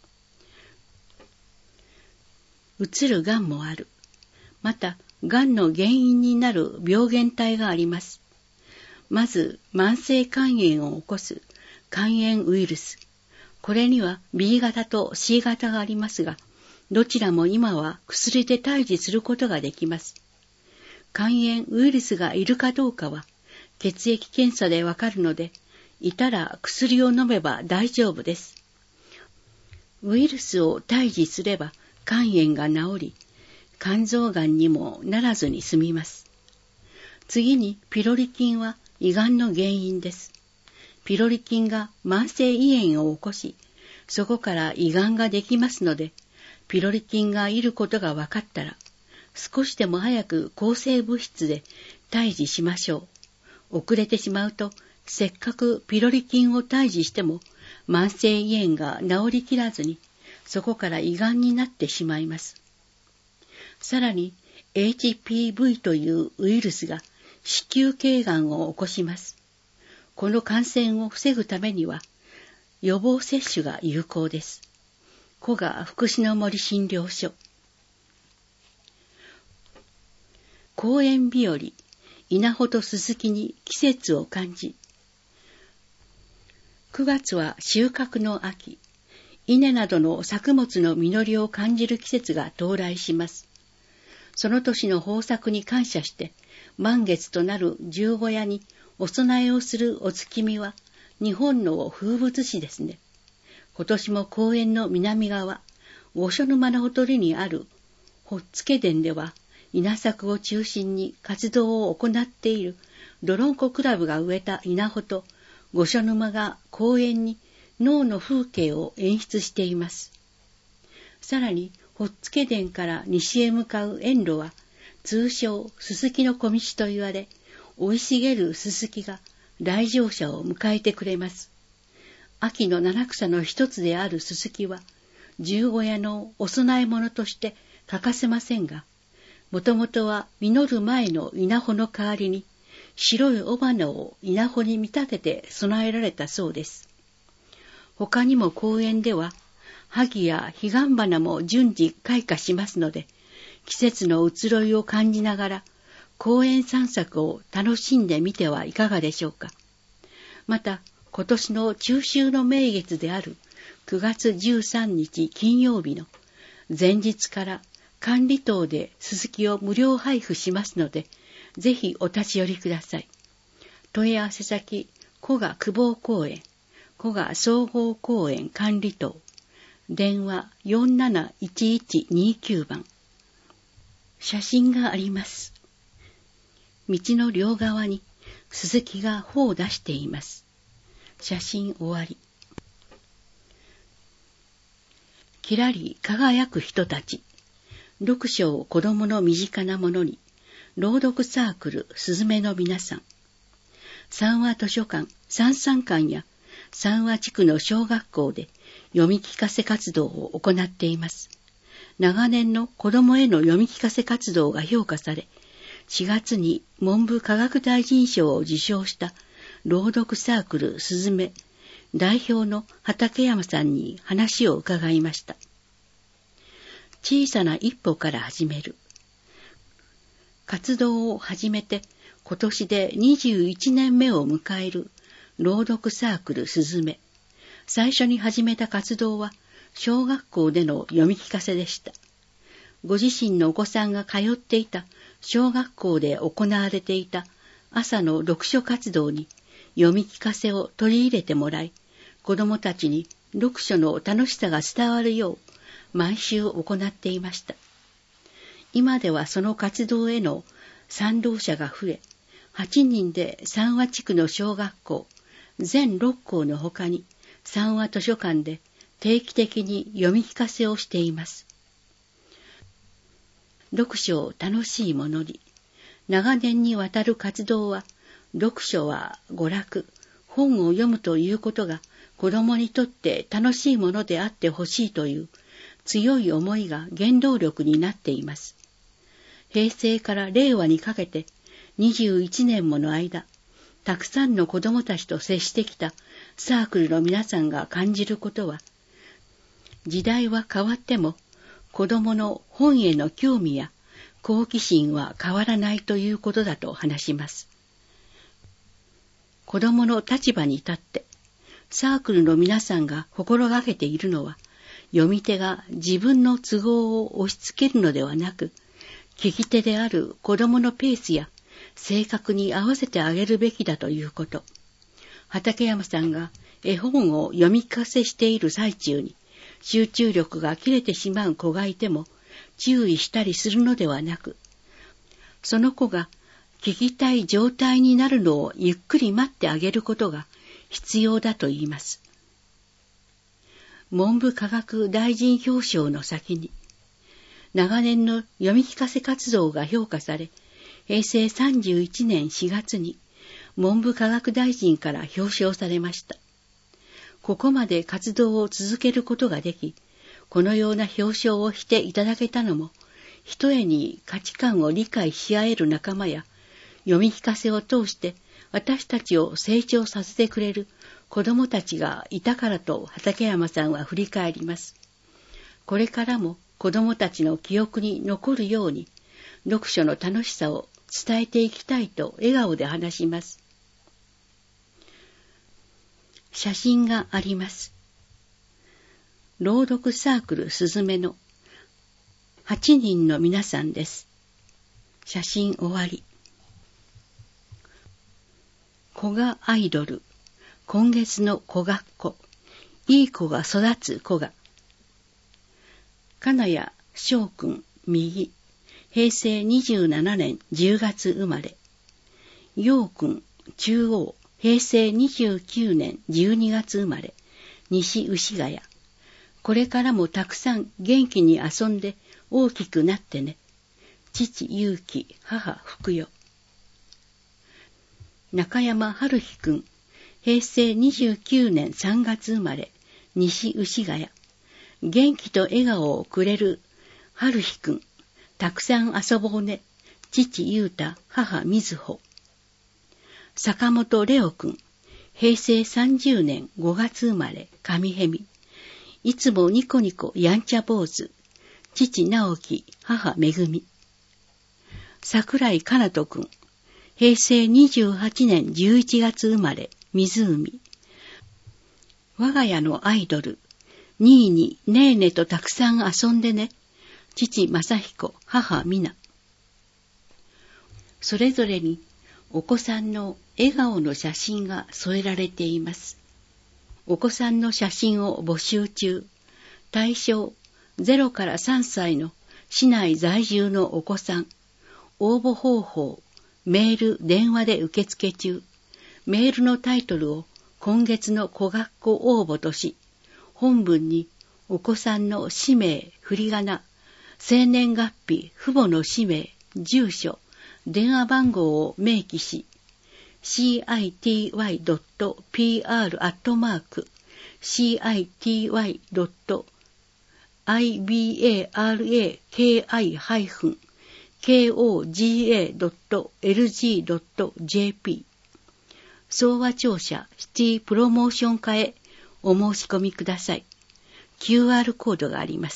Speaker 1: うつるがんもある。また、がんの原因になる病原体があります。まず、慢性肝炎を起こす肝炎ウイルス。これには B 型と C 型がありますが、どちらも今は薬で退治することができます。肝炎ウイルスがいるかどうかは血液検査でわかるので、いたら薬を飲めば大丈夫です。ウイルスを退治すれば肝炎が治り、肝臓がんにもならずに済みます。次にピロリ菌は胃がんの原因です。ピロリ菌が慢性胃炎を起こし、そこから胃がんができますので、ピロリ菌がいることが分かったら、少しでも早く抗生物質で退治しましょう。遅れてしまうと、せっかくピロリ菌を退治しても、慢性胃炎が治りきらずに、そこから胃がんになってしまいます。さらに、HPV というウイルスが子宮頸がんを起こします。この感染を防ぐためには、予防接種が有効です。古賀福祉の森診療所。公園日和、稲穂とすすきに季節を感じ。 9月は収穫の秋、稲などの作物の実りを感じる季節が到来します。その年の豊作に感謝して、満月となる十五夜にお供えをするお月見は、日本の風物詩ですね。今年も公園の南側、五所沼のほとりにあるほっつけ殿では、稲作を中心に活動を行っているどろんこクラブが植えた稲穂と、五所沼が公園に能の風景を演出しています。さらに、ほっつけ殿から西へ向かう沿路は、通称すすきの小道と言われ、生い茂るすすきが来場者を迎えてくれます。秋の七草の一つであるすすきは、十五夜のお供え物として欠かせませんが、もともとは実る前の稲穂の代わりに、白い雄花を稲穂に見立てて備えられたそうです。他にも公園では、萩や彼岸花も順次開花しますので、季節の移ろいを感じながら、公園散策を楽しんでみてはいかがでしょうか。また、今年の中秋の名月である9月13日金曜日の前日から管理棟でススキを無料配布しますので、ぜひお立ち寄りください。問い合わせ先、古賀久保公園、古賀総合公園管理棟、電話471129番。写真があります。道の両側にススキが穂を出しています。写真終わり。きらり輝く人たち。読書を子供の身近なものに、朗読サークルすずめの皆さん。三和図書館、三三館や三和地区の小学校で読み聞かせ活動を行っています。長年の子供への読み聞かせ活動が評価され、4月に文部科学大臣賞を受賞した朗読サークルすずめ代表の畠山さんに話を伺いました。小さな一歩から始める。活動を始めて今年で21年目を迎える朗読サークルすずめ。最初に始めた活動は小学校での読み聞かせでした。ご自身のお子さんが通っていた小学校で行われていた朝の読書活動に読み聞かせを取り入れてもらい、子どもたちに読書の楽しさが伝わるよう毎週行っていました。今ではその活動への賛同者が増え、8人で三和地区の小学校全6校のほかに三和図書館で定期的に読み聞かせをしています。読書を楽しいものに、長年にわたる活動は、読書は娯楽、本を読むということが子供にとって楽しいものであってほしいという強い思いが原動力になっています。平成から令和にかけて21年もの間、たくさんの子供たちと接してきたサークルの皆さんが感じることは、時代は変わっても子供の本への興味や好奇心は変わらないということだと話します。子供の立場に立ってサークルの皆さんが心がけているのは、読み手が自分の都合を押し付けるのではなく、聞き手である子供のペースや性格に合わせてあげるべきだということ。畠山さんが絵本を読み聞かせしている最中に集中力が切れてしまう子がいても注意したりするのではなく、その子が聞きたい状態になるのをゆっくり待ってあげることが必要だと言います。文部科学大臣表彰の先に、長年の読み聞かせ活動が評価され、平成31年4月に文部科学大臣から表彰されました。ここまで活動を続けることができ、このような表彰をしていただけたのも、ひとえに価値観を理解し合える仲間や、読み聞かせを通して私たちを成長させてくれる子供たちがいたからと畠山さんは振り返ります。これからも子供たちの記憶に残るように、読書の楽しさを伝えていきたいと笑顔で話します。 写真があります。朗読サークルすずめの8人の皆さんです。写真終わり。古賀アイドル、今月の古賀っ子、いい子が育つ古賀。金谷翔くん、右、平成27年10月生まれ。陽くん、中央、平成29年12月生まれ。西牛ヶ谷。これからもたくさん元気に遊んで大きくなってね。父祐希、母福代。中山春樹くん、平成29年3月生まれ。西牛ヶ谷。元気と笑顔をくれる春樹くん、たくさん遊ぼうね。父裕太、母瑞穂。坂本レオくん、平成30年5月生まれ。上へみ。いつもニコニコやんちゃ坊主。父直樹、母めぐみ。桜井かなとくん、平成28年11月生まれ。湖。我が家のアイドル、ニーニ、ネーネとたくさん遊んでね。父正彦、母みな。それぞれにお子さんの笑顔の写真が添えられています。お子さんの写真を募集中。対象0から3歳の市内在住のお子さん。応募方法、メール、電話で受付中。メールのタイトルを今月の古学校応募とし、本文にお子さんの氏名、振り仮名、生年月日、父母の氏名、住所、電話番号を明記し、city.ibara@city.koga.lg.jp 総和庁舎シティプロモーション課へお申し込みください。QR コードがあります。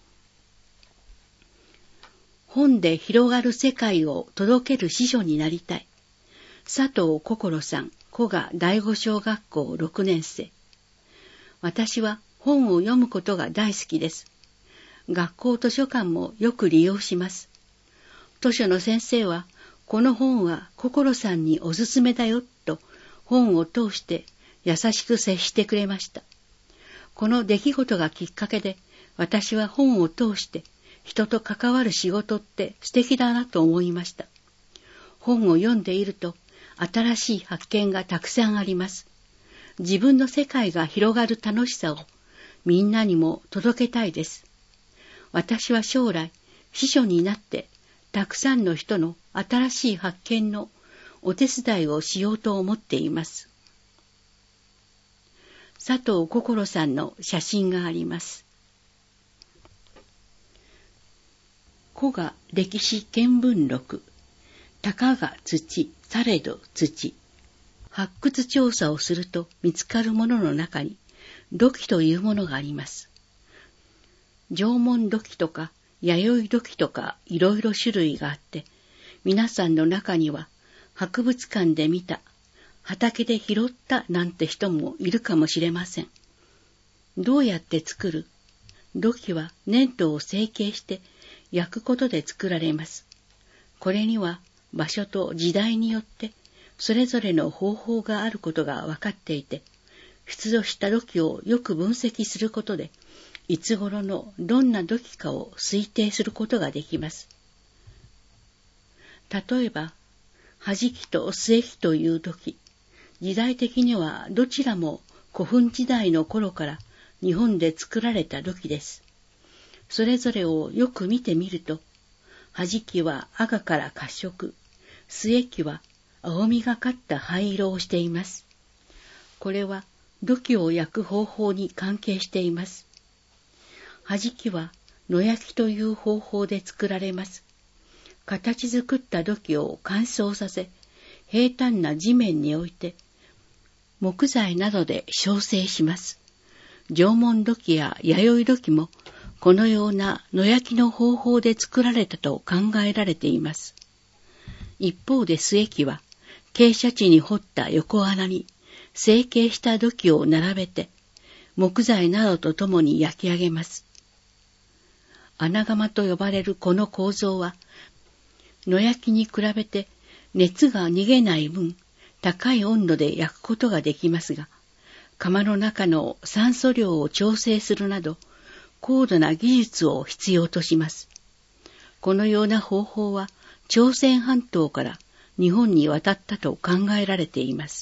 Speaker 1: 本で広がる世界を届ける司書になりたい。佐藤心さん、古賀第五小学校6年生。私は本を読むことが大好きです。学校図書館もよく利用します。図書の先生は、この本は心さんにおすすめだよと本を通して優しく接してくれました。この出来事がきっかけで、私は本を通して人と関わる仕事って素敵だなと思いました。本を読んでいると新しい発見がたくさんあります。自分の世界が広がる楽しさをみんなにも届けたいです。私は将来、司書になってたくさんの人の新しい発見のお手伝いをしようと思っています。佐藤心さんの写真があります。古賀歴史見聞録、たかが土、されど土。発掘調査をすると見つかるものの中に土器というものがあります。縄文土器とか弥生土器とかいろいろ種類があって、皆さんの中には博物館で見た、畑で拾ったなんて人もいるかもしれません。どうやって作る？土器は粘土を成形して焼くことで作られます。これには場所と時代によってそれぞれの方法があることが分かっていて、出土した土器をよく分析することで、いつ頃のどんな土器かを推定することができます。例えば、端器と末器という土器、時代的にはどちらも古墳時代の頃から日本で作られた土器です。それぞれをよく見てみると、端器は赤から褐色、末器は青みがかった灰色をしています。これは土器を焼く方法に関係しています。端器は野焼きという方法で作られます。形作った土器を乾燥させ、平坦な地面に置いて、木材などで焼成します。縄文土器や弥生土器も、このような野焼きの方法で作られたと考えられています。一方で末器は、傾斜地に掘った横穴に成形した土器を並べて、木材などとともに焼き上げます。穴窯と呼ばれるこの構造は、野焼きに比べて熱が逃げない分、高い温度で焼くことができますが、窯の中の酸素量を調整するなど、高度な技術を必要とします。このような方法は、朝鮮半島から日本に渡ったと考えられています。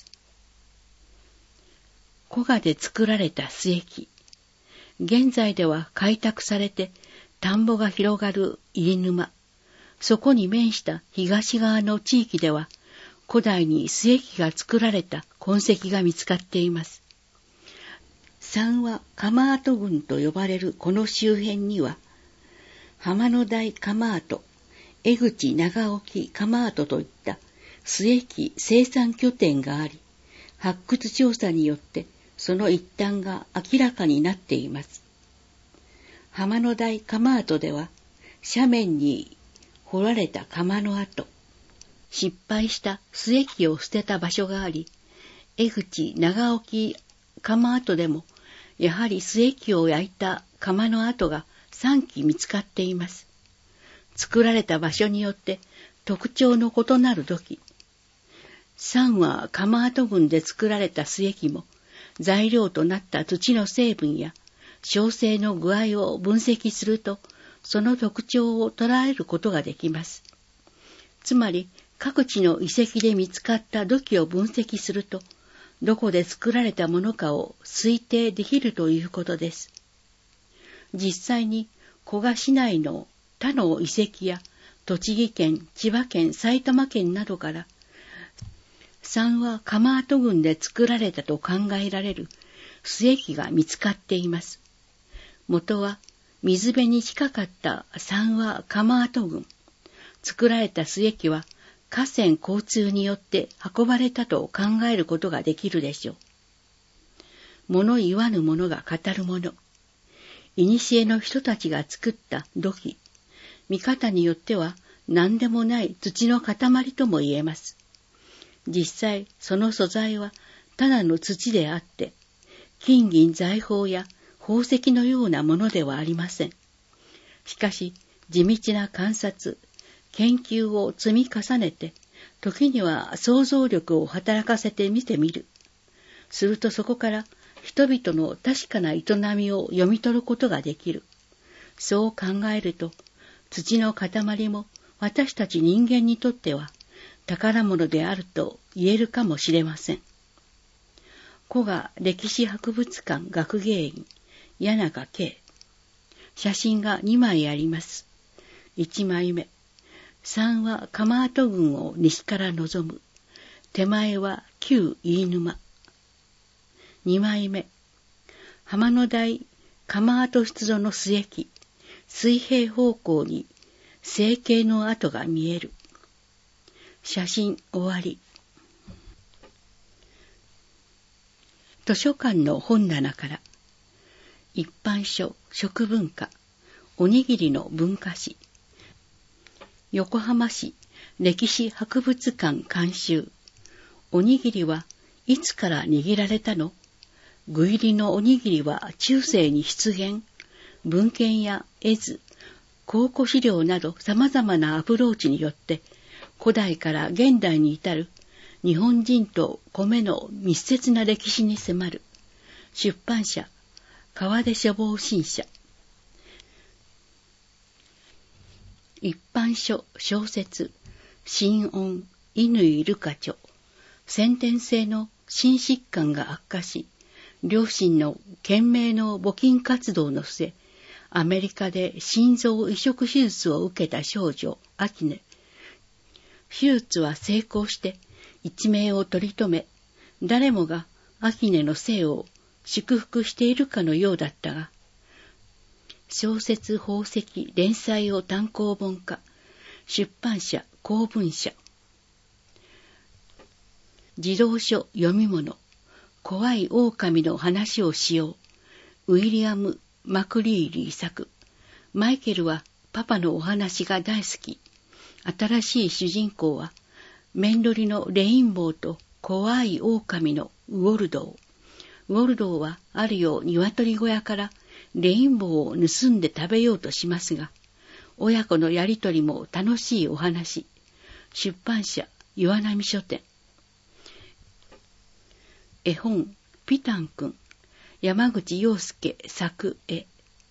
Speaker 1: 古河で作られた須恵器。現在では開拓されて田んぼが広がる飯沼。そこに面した東側の地域では、古代に須恵器が作られた痕跡が見つかっています。三和窯跡群と呼ばれるこの周辺には、浜の台窯跡、江口長沖窯跡といった須恵器生産拠点があり、発掘調査によってその一端が明らかになっています。浜の台窯跡では、斜面に掘られた窯の跡、失敗した須恵器を捨てた場所があり、江口長沖窯跡でも、やはり須恵器を焼いた窯の跡が3基見つかっています。作られた場所によって特徴の異なる土器。三和窯跡群で作られた須恵器も、材料となった土の成分や焼成の具合を分析すると、その特徴を捉えることができます。つまり、各地の遺跡で見つかった土器を分析すると、どこで作られたものかを推定できるということです。実際に、古河市内の他の遺跡や、栃木県、千葉県、埼玉県などから、三和窯跡群で作られたと考えられる須恵器が見つかっています。元は水辺に近かった三和窯跡群。作られた須恵器は河川交通によって運ばれたと考えることができるでしょう。物言わぬ者が語るもの。古の人たちが作った土器。見方によっては何でもない土の塊とも言えます。実際その素材はただの土であって、金銀財宝や宝石のようなものではありません。しかし地道な観察、研究を積み重ねて、時には想像力を働かせて見てみる。するとそこから人々の確かな営みを読み取ることができる。そう考えると、土の塊も私たち人間にとっては宝物であると言えるかもしれません。古河歴史博物館学芸員、谷中圭。写真が2枚あります。1枚目。三和窯跡群を西から望む。手前は旧飯沼。2枚目。浜の台窯跡出土の須恵器。水平方向に成形の跡が見える。写真終わり。図書館の本棚から一般書食文化おにぎりの文化史横浜市歴史博物館監修おにぎりはいつから握られたの？具入りのおにぎりは中世に出現。文献や絵図、考古資料など様々なアプローチによって古代から現代に至る日本人と米の密接な歴史に迫る。出版社川出書房新社。一般書小説心音乾瑠香著。先天性の心疾患が悪化し、両親の懸命の募金活動の末、アメリカで心臓移植手術を受けた少女秋音。手術は成功して一命を取り留め、誰もが秋音の生を祝福しているかのようだったが、小説宝石連載を単行本化、出版社公文社。児童書読み物、怖い狼の話をしよう。ウィリアム・マクリーリー作。マイケルはパパのお話が大好き。新しい主人公は面取りのレインボーと怖い狼のウォルドー。ウォルドーはあるよう鶏小屋からレインボーを盗んで食べようとしますが、親子のやりとりも楽しいお話。出版社岩波書店。絵本ピタンくん、山口洋介作絵。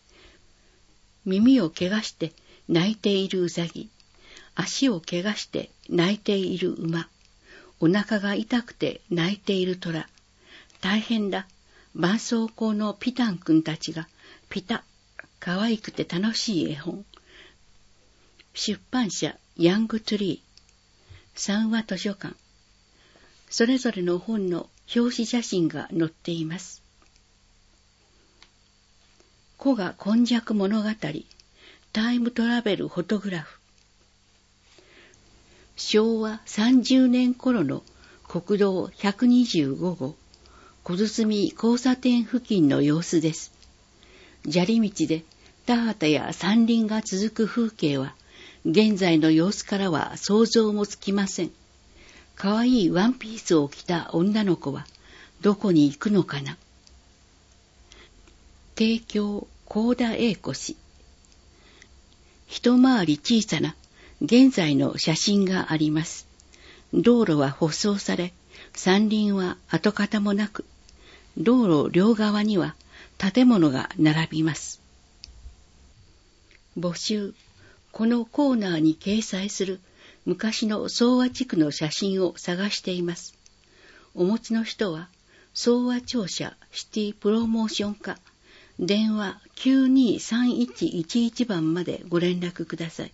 Speaker 1: 耳を怪我して泣いているウサギ、足を怪我して泣いている馬、お腹が痛くて泣いている虎。大変だ。絆創膏のピタンくんたちがピタッ、可愛くて楽しい絵本。出版社ヤングトゥリー。三和図書館。それぞれの本の表紙写真が載っています。古賀今昔物語、タイムトラベルフォトグラフ。昭和30年頃の国道125号、小堤交差点付近の様子です。砂利道で田畑や山林が続く風景は、現在の様子からは想像もつきません。かわいいワンピースを着た女の子はどこに行くのかな。帝京幸田英子氏。一回り小さな現在の写真があります。道路は舗装され、山林は跡形もなく、道路両側には建物が並びます。募集。このコーナーに掲載する昔の総和地区の写真を探しています。お持ちの人は、総和庁舎シティプロモーション課、電話 923111 番までご連絡ください。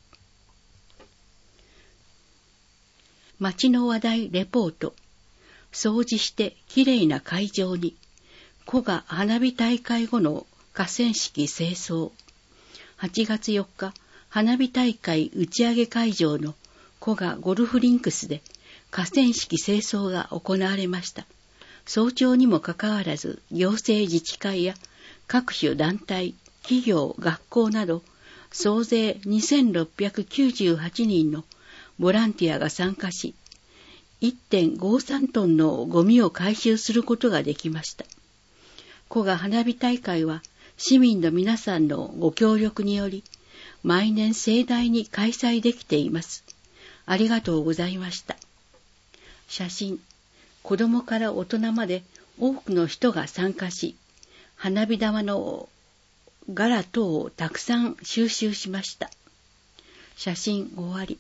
Speaker 1: 街の話題レポート。掃除してきれいな会場に、古賀花火大会後の河川敷清掃。8月4日、花火大会打ち上げ会場の古賀ゴルフリンクスで河川敷清掃が行われました。早朝にもかかわらず、行政自治会や各種団体、企業、学校など、総勢2698人のボランティアが参加し、1.53 トンのゴミを回収することができました。古賀花火大会は市民の皆さんのご協力により、毎年盛大に開催できています。ありがとうございました。写真。子供から大人まで多くの人が参加し、花火玉の柄等をたくさん収集しました。写真終わり。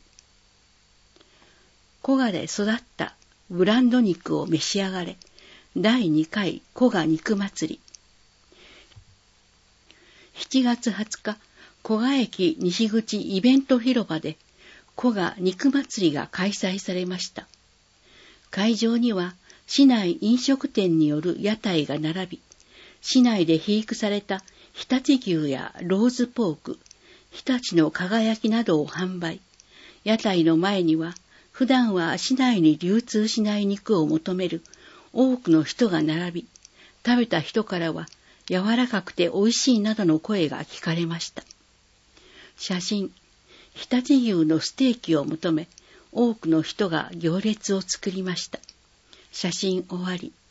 Speaker 1: 古賀で育ったブランド肉を召し上がれ。第2回古賀肉祭り。7月20日、古賀駅西口イベント広場で古賀肉祭りが開催されました。会場には市内飲食店による屋台が並び、市内で肥育された常陸牛やローズポーク、常陸の輝きなどを販売。屋台の前には普段は市内に流通しない肉を求める多くの人が並び、食べた人からは柔らかくて美味しいなどの声が聞かれました。写真。常陸牛のステーキを求め、多くの人が行列を作りました。写真終わり。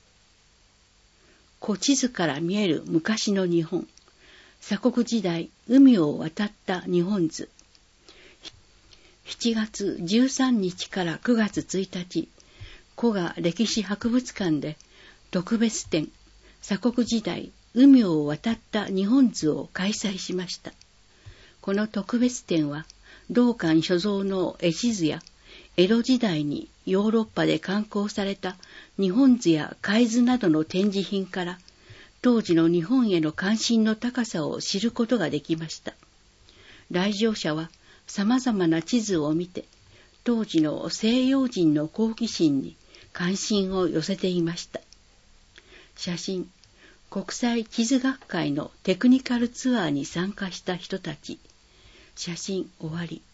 Speaker 1: 古地図から見える昔の日本。鎖国時代、海を渡った日本図。7月13日から9月1日、古賀歴史博物館で特別展、鎖国時代、海を渡った日本図を開催しました。この特別展は、同館所蔵の絵地図や、江戸時代にヨーロッパで刊行された日本図や海図などの展示品から、当時の日本への関心の高さを知ることができました。来場者は様々な地図を見て、当時の西洋人の好奇心に関心を寄せていました。写真。国際地図学会のテクニカルツアーに参加した人たち。写真終わり。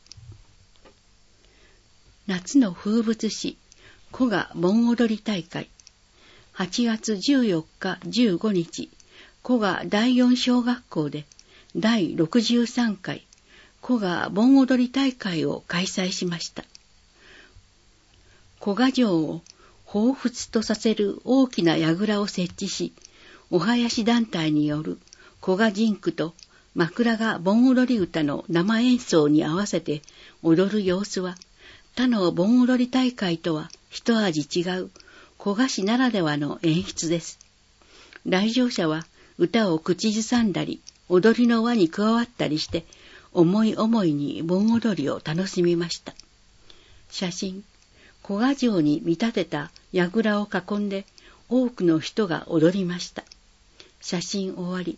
Speaker 1: 夏の風物詩、古賀盆踊り大会。8月14日15日、古賀第四小学校で第63回古賀盆踊り大会を開催しました。古賀城を彷彿とさせる大きな櫓を設置し、お囃子団体による古賀甚句と枕が盆踊り歌の生演奏に合わせて踊る様子は、他の盆踊り大会とは一味違う古賀市ならではの演出です。来場者は歌を口ずさんだり、踊りの輪に加わったりして、思い思いに盆踊りを楽しみました。写真、古賀城に見立てた櫓を囲んで多くの人が踊りました。写真終わり。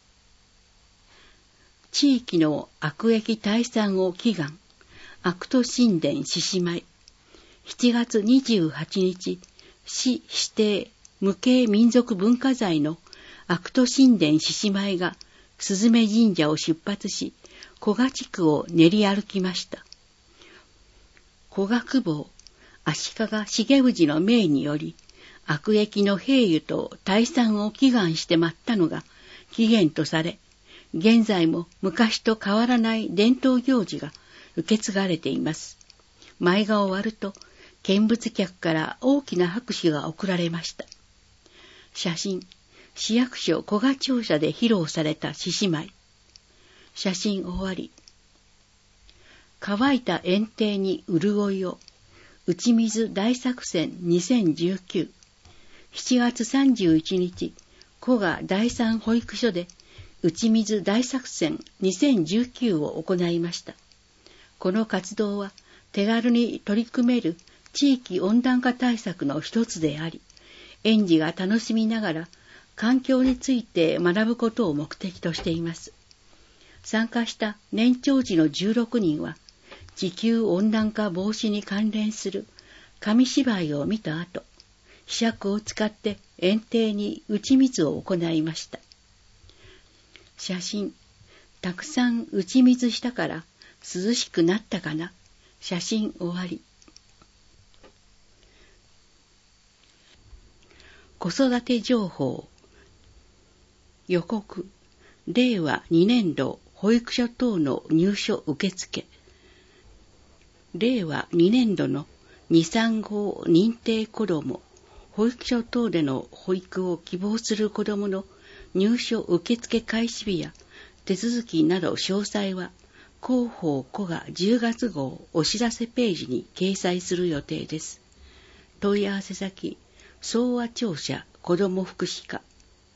Speaker 1: 地域の悪疫退散を祈願、悪都神殿獅子舞。7月28日、市指定無形民族文化財の悪都神殿獅子舞がすずめ神社を出発し、古賀地区を練り歩きました。古賀公方、足利重氏の命により、悪疫の平癒と退散を祈願してまったのが起源とされ、現在も昔と変わらない伝統行事が受け継がれています。舞が終わると、見物客から大きな拍手が送られました。写真、市役所古賀庁舎で披露された獅子舞。写真終わり。乾いた園庭に潤いを、打ち水大作戦2019。7月31日、古賀第三保育所で打ち水大作戦2019を行いました。この活動は手軽に取り組める地域温暖化対策の一つであり、園児が楽しみながら環境について学ぶことを目的としています。参加した年長児の16人は、地球温暖化防止に関連する紙芝居を見た後、柄杓を使って園庭に打ち水を行いました。写真、たくさん打ち水したから涼しくなったかな。写真終わり。子育て情報。予告。令和2年度保育所等の入所受付。令和2年度の235認定子ども、保育所等での保育を希望する子どもの入所受付開始日や手続きなど詳細は、広報古賀10月号お知らせページに掲載する予定です。問い合わせ先、総和庁舎子ども福祉課。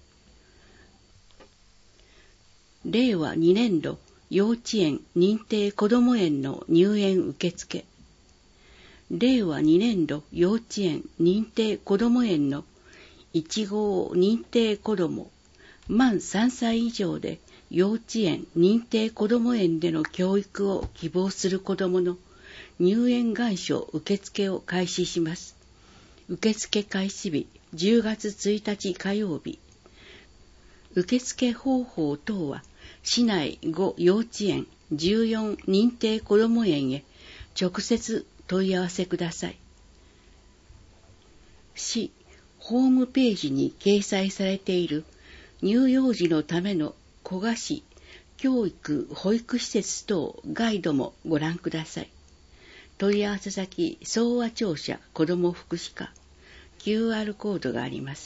Speaker 1: 令和2年度幼稚園認定こども園の入園受付。令和2年度幼稚園認定こども園の1号認定こども、満3歳以上で幼稚園認定こども園での教育を希望する子どもの入園願書受付を開始します。受付開始日10月1日火曜日。受付方法等は、市内5幼稚園14認定こども園へ直接問い合わせください。市ホームページに掲載されている乳幼児のための古賀市教育保育施設等ガイドもご覧ください。問い合わせ先、総和庁舎子ども福祉課。QR コードがあります。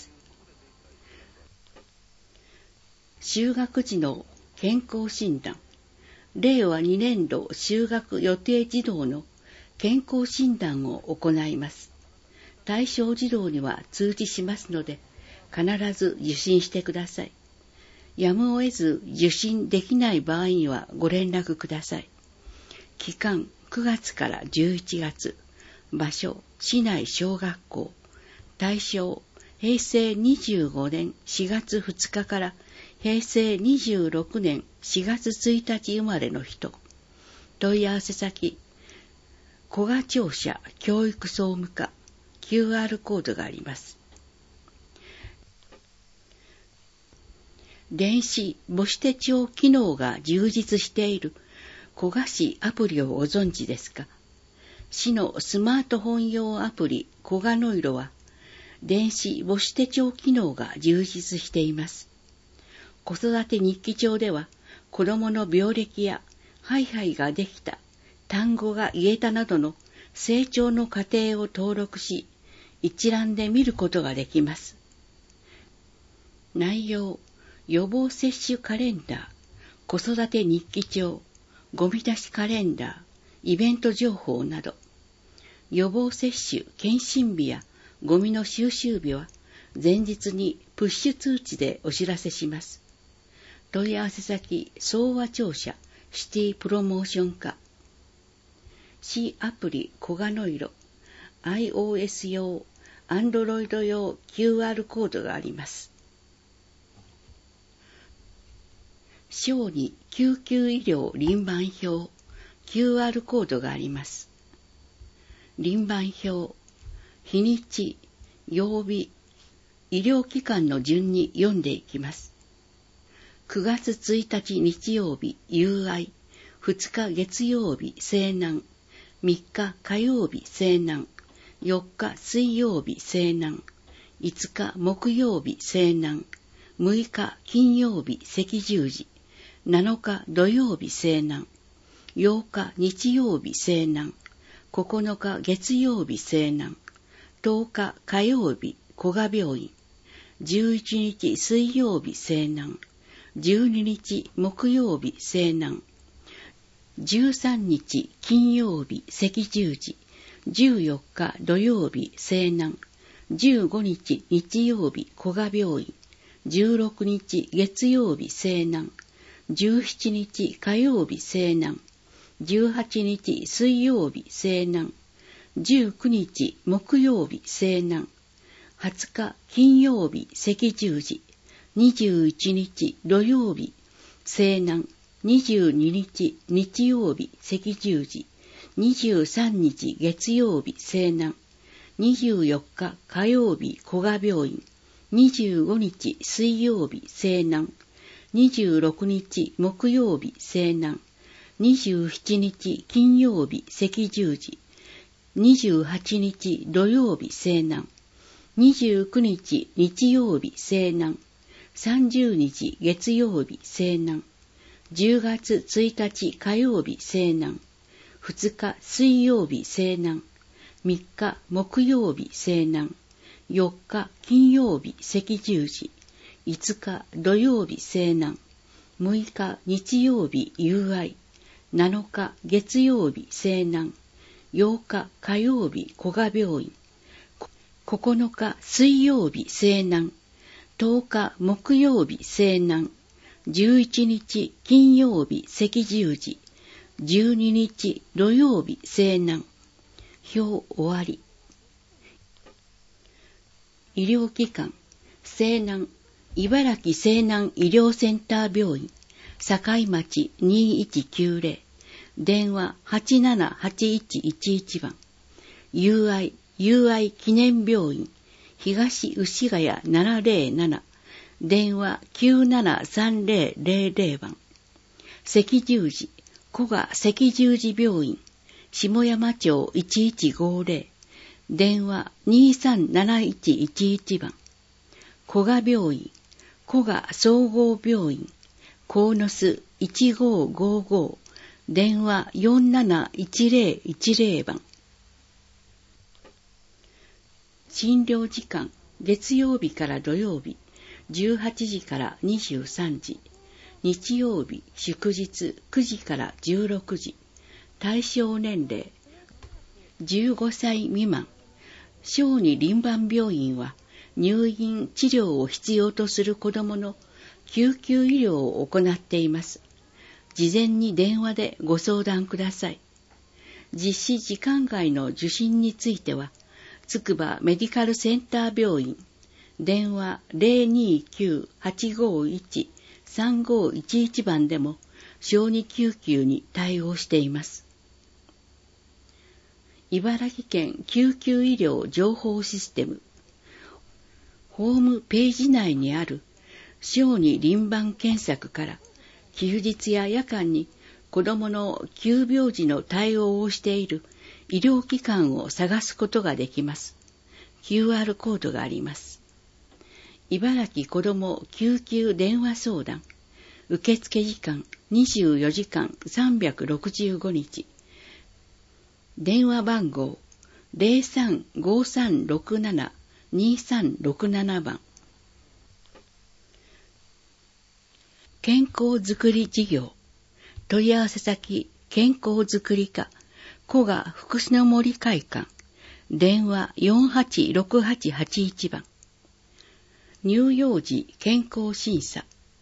Speaker 1: 就学時の健康診断。令和2年度就学予定児童の健康診断を行います。対象児童には通知しますので、必ず受診してください。やむを得ず受診できない場合にはご連絡ください。期間9月から11月。場所、市内小学校。対象、平成25年4月2日から平成26年4月1日生まれの人。問い合わせ先、古賀庁舎教育総務課。QR コードがあります。電子母子手帳機能が充実している古賀市アプリをご存知ですか？市のスマートフォン用アプリ古賀のいろは、電子母子手帳機能が充実しています。子育て日記帳では、子どもの病歴やハイハイができた、単語が言えたなどの成長の過程を登録し、 一覧で見ることができます。内容、予防接種カレンダー、子育て日記帳、ゴミ出しカレンダー、イベント情報など、予防接種検診日やゴミの収集日は前日にプッシュ通知でお知らせします。問い合わせ先、総和庁舎シティプロモーション課。C アプリ小賀の色、iOS 用、Android 用 QR コードがあります。小児救急医療輪番表、QR コードがあります。輪番表、日にち、曜日、医療機関の順に読んでいきます。9月1日日曜日、友愛、2日月曜日、西南、3日火曜日、西南、4日水曜日、西南、5日木曜日、西南、6日金曜日、赤十字、7日土曜日、西南、8日日曜日、西南、9日月曜日、西南、10日火曜日、古賀病院、11日水曜日、西南、12日木曜日、西南、13日金曜日、赤十字、14日土曜日、西南、15日日曜日、古賀病院、16日月曜日、西南、17日火曜日、西南、18日水曜日、西南、19日木曜日、西南、20日金曜日、赤十字、21日土曜日、西南、22日日曜日、赤十字、23日月曜日、西南、24日火曜日、古賀病院、25日水曜日、西南、26日木曜日、西南、27日金曜日、赤十字、28日土曜日、西南、29日日曜日、西南、30日月曜日、西南、10月1日火曜日、西南、2日水曜日、西南、3日木曜日、西南、4日金曜日、赤十字、5日土曜日、西南、6日日曜日、友愛、7日月曜日、西南、8日火曜日、古賀病院、9日水曜日、西南、10日木曜日、西南、11日金曜日、赤十字、12日土曜日、西南。表終わり。医療機関、西南、茨城西南医療センター病院、境町2190、電話878111番、友愛記念病院、東牛ヶ谷707、電話973000番、赤十字、古賀赤十字病院、下山町1150、電話237111番、古賀病院、古賀総合病院、鴻巣1555、電話471010番。診療時間、月曜日から土曜日、18時から23時、日曜日、祝日9時から16時、対象年齢、15歳未満。小児輪番病院は、入院治療を必要とする子どもの救急医療を行っています。事前に電話でご相談ください。実施時間外の受診については、つくばメディカルセンター病院、電話029-851-3511番でも小児救急に対応しています。茨城県救急医療情報システム、ホームページ内にある小児輪番検索から休日や夜間に子どもの急病時の対応をしている医療機関を探すことができます。QR コードがあります。茨城子ども救急電話相談、受付時間24時間365日。電話番号 0353672367番。健康づくり事業。問い合わせ先、健康づくり課、古賀福祉の森会館。電話486881番。乳幼児健康審査。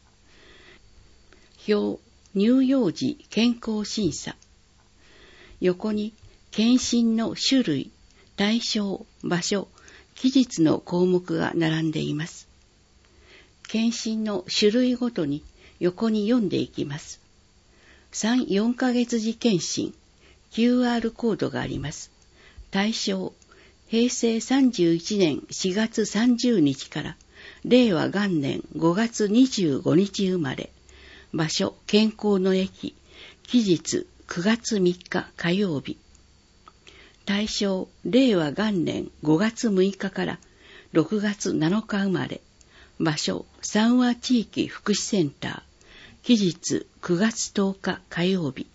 Speaker 1: 表、乳幼児健康審査。横に、検診の種類、対象、場所、期日の項目が並んでいます。検診の種類ごとに横に読んでいきます。3、4ヶ月時検診、QR コードがあります。対象、平成31年4月30日から令和元年5月25日生まれ。場所、健康の駅。期日、9月3日火曜日。対象、令和元年5月6日から6月7日生まれ。場所、三和地域福祉センター。期日、9月10日火曜日。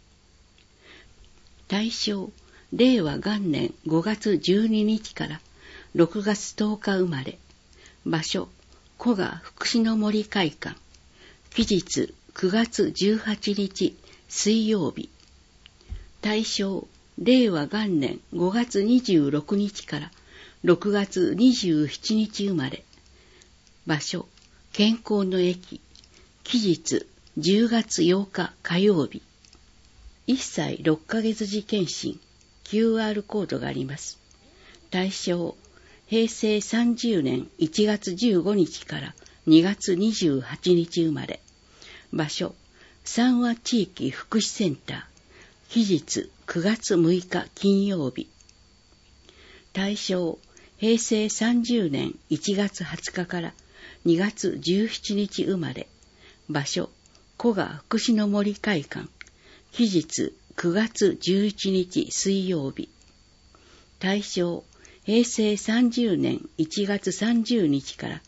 Speaker 1: 対象、令和元年5月12日から6月10日生まれ。場所、古賀福祉の森会館。期日、9月18日水曜日。対象、令和元年5月26日から6月27日生まれ。場所、健康の駅。期日、10月8日火曜日。1歳6ヶ月時検診、QR コードがあります。対象、平成30年1月15日から2月28日生まれ。場所、三和地域福祉センター。期日、9月6日金曜日。対象、平成30年1月20日から2月17日生まれ。場所、古賀福祉の森会館。期日、9月11日水曜日。対象、平成30年1月30日から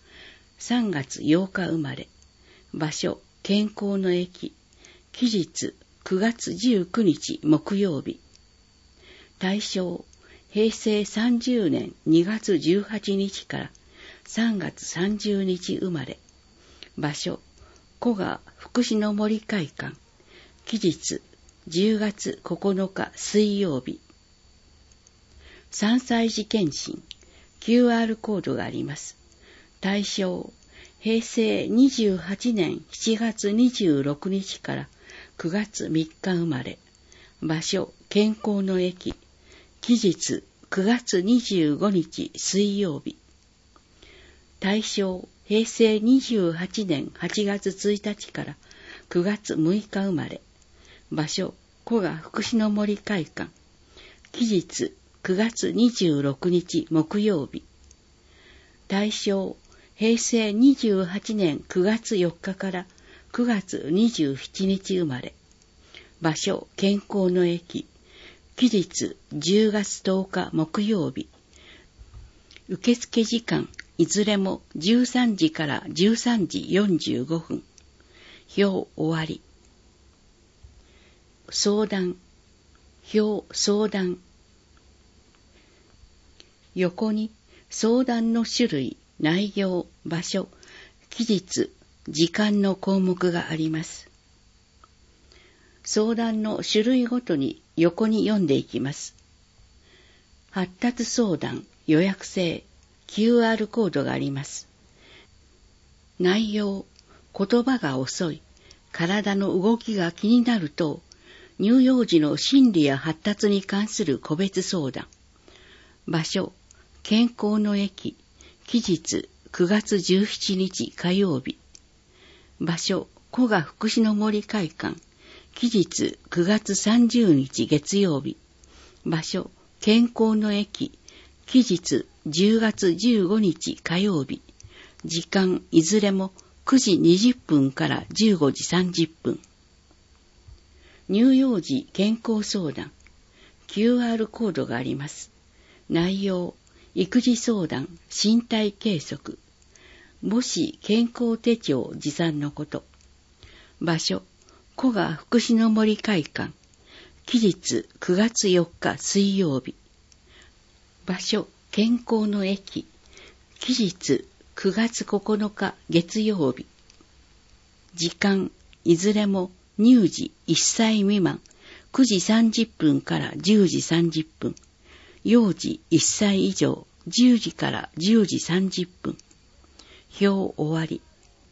Speaker 1: 3月8日生まれ。場所、健康の駅。期日、9月19日木曜日。対象、平成30年2月18日から3月30日生まれ。場所、古賀福祉の森会館。期日、10月9日水曜日。3歳児検診、QR コードがあります。対象、平成28年7月26日から9月3日生まれ。場所、健康の駅。期日、9月25日水曜日。対象、平成28年8月1日から9月6日生まれ。場所、古賀福祉の森会館。期日、9月26日木曜日。対象、平成28年9月4日から9月27日生まれ。場所、健康の駅。期日、10月10日木曜日。受付時間、いずれも13時から13時45分。表終わり。相談。表相談。横に相談の種類、内容、場所、期日、時間の項目があります。相談の種類ごとに横に読んでいきます。発達相談、予約制、QR コードがあります。内容、言葉が遅い、体の動きが気になる等、乳幼児の心理や発達に関する個別相談。場所、健康の駅。期日、9月17日火曜日。場所、古賀福祉の森会館。期日、9月30日月曜日。場所、健康の駅。期日、10月15日火曜日。時間、いずれも9時20分から15時30分。乳幼児健康相談。QR コードがあります。内容、育児相談、身体計測。母子健康手帳持参のこと。場所、古賀福祉の森会館。期日、9月4日水曜日。 場所、健康の駅。期日、9月9日月曜日。時間、いずれも乳児1歳未満、9時30分から10時30分。幼児1歳以上、10時から10時30分。表終わり。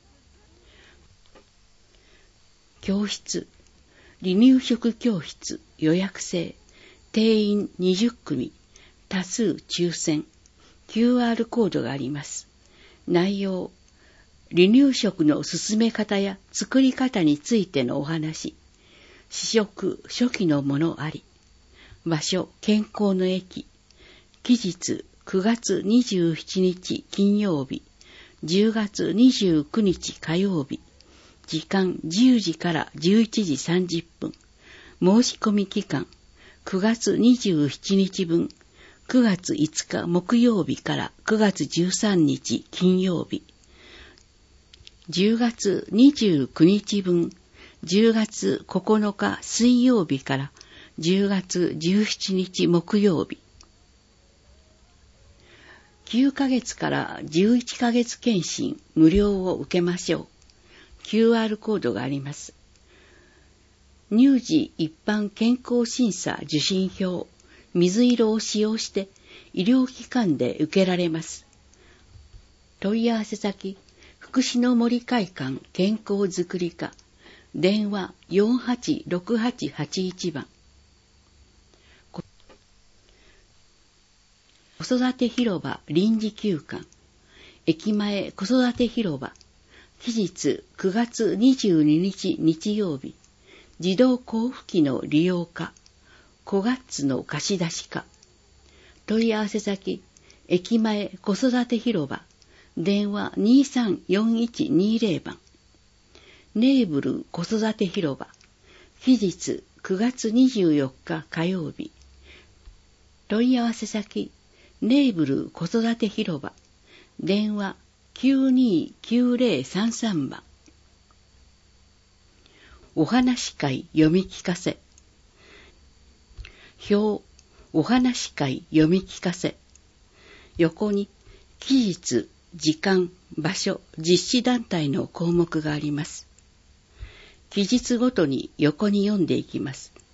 Speaker 1: 教室、離乳食教室予約制。定員20組。多数抽選。QR コードがあります。内容、離乳食の進め方や作り方についてのお話。試食初期のものあり。場所、健康の駅。期日、9月27日金曜日、10月29日火曜日。時間10時から11時30分。申し込み期間、9月27日分、9月5日木曜日から9月13日金曜日。10月29日分、10月9日水曜日から10月17日木曜日。9ヶ月から11ヶ月検診無料を受けましょう。QR コードがあります。乳児一般健康審査受診票、水色を使用して医療機関で受けられます。問い合わせ先、福祉の森会館健康づくり課、電話486881番。子育て広場臨時休館、駅前子育て広場、期日9月22日日曜日、自動交付機の利用課、小ガッツの貸し出し課。問い合わせ先、駅前子育て広場、電話234120番。ネーブル子育て広場、期日9月24日火曜日。問い合わせ先、ネーブル子育て広場、電話929033番。お話会読み聞かせ。表、お話会読み聞かせ。横に、期日、時間、場所、実施団体の項目があります。期日ごとに横に読んでいきます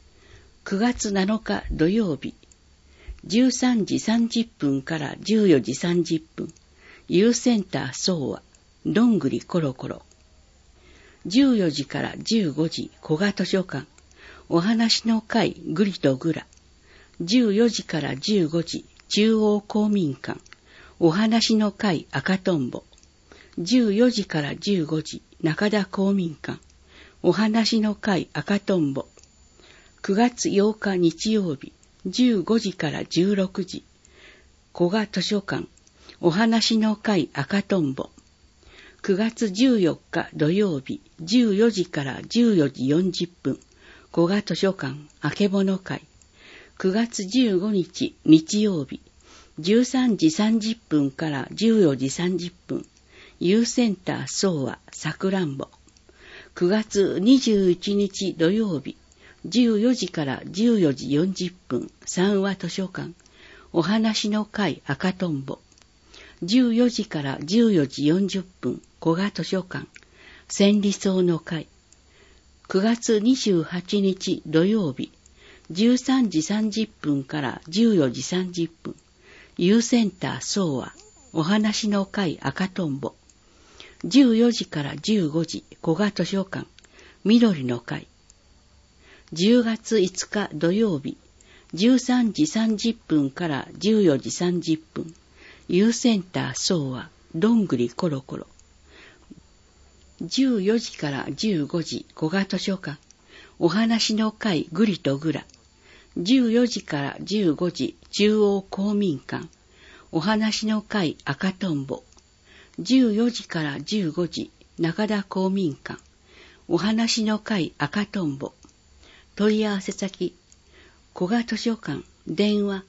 Speaker 1: 。9月7日土曜日、13時30分から14時30分、ユーセンター総和、どんぐりコロコロ。14時から15時、古賀図書館、お話の会グリとグラ。14時から15時、中央公民館、お話の会赤とんぼ。14時から15時、中田公民館、お話の会赤とんぼ。9月8日日曜日、15時から16時、古賀図書館、お話の会赤とんぼ。9月14日土曜日、14時から14時40分、古賀図書館、あけぼの会。9月15日日曜日、13時30分から14時30分、ユーセンター総和、さくらんぼ。9月21日土曜日、14時から14時40分、三和図書館、お話の会赤とんぼ。14時から14時40分、古賀図書館、千里草の会。9月28日土曜日、13時30分から14時30分、ユーセンター総和、お話の会赤とんぼ。14時から15時、古賀図書館、緑の会。10月5日土曜日、13時30分から14時30分、ユーセンター総和、どんぐりコロコロ。14時から15時、古賀図書館、お話の会グリとグラ。14時から15時、中央公民館、お話の会赤とんぼ。14時から15時、中田公民館、お話の会赤とんぼ。問い合わせ先、古賀図書館、電話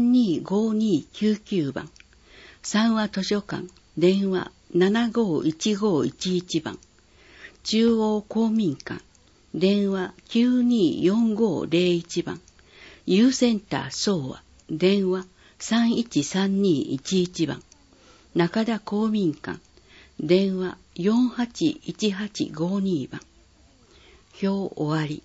Speaker 1: 325299番。三和図書館、電話751511番。中央公民館、電話924501番。ユーセンター総和、電話 313211番、中田公民館、電話481852番。表終わり。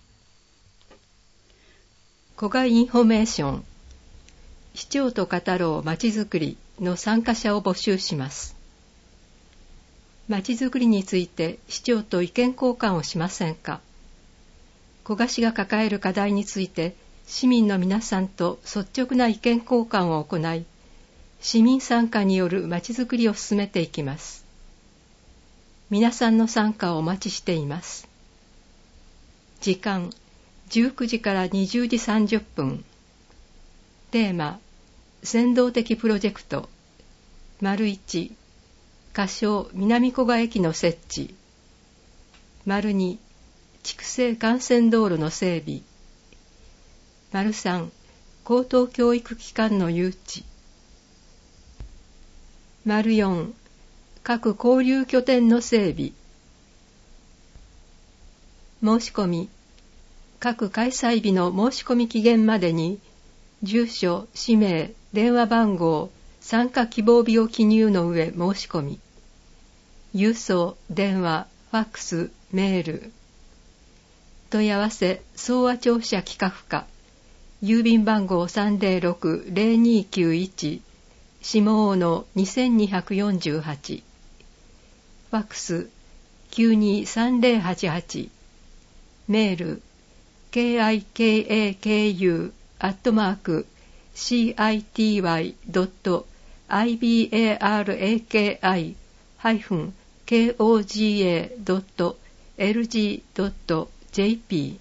Speaker 2: 古賀インフォメーション、市長と語ろうまちづくりの参加者を募集します。まちづくりについて市長と意見交換をしませんか。古賀市が抱える課題について市民の皆さんと率直な意見交換を行い、市民参加によるまちづくりを進めていきます。皆さんの参加をお待ちしています。時間19時から20時30分。テーマ、先導的プロジェクト。1、仮称南古賀駅の設置。2、畜生幹線道路の整備。3、高等教育機関の誘致。4、各交流拠点の整備。申し込み。各開催日の申し込み期限までに、住所、氏名、電話番号、参加希望日を記入の上申し込み。郵送、電話、ファックス、メール。問い合わせ、総和庁舎企画課。郵便番号306-0291、下大野2248。ファックス、923088。メール、kikaiki@citybarakai-koga.lg.jp。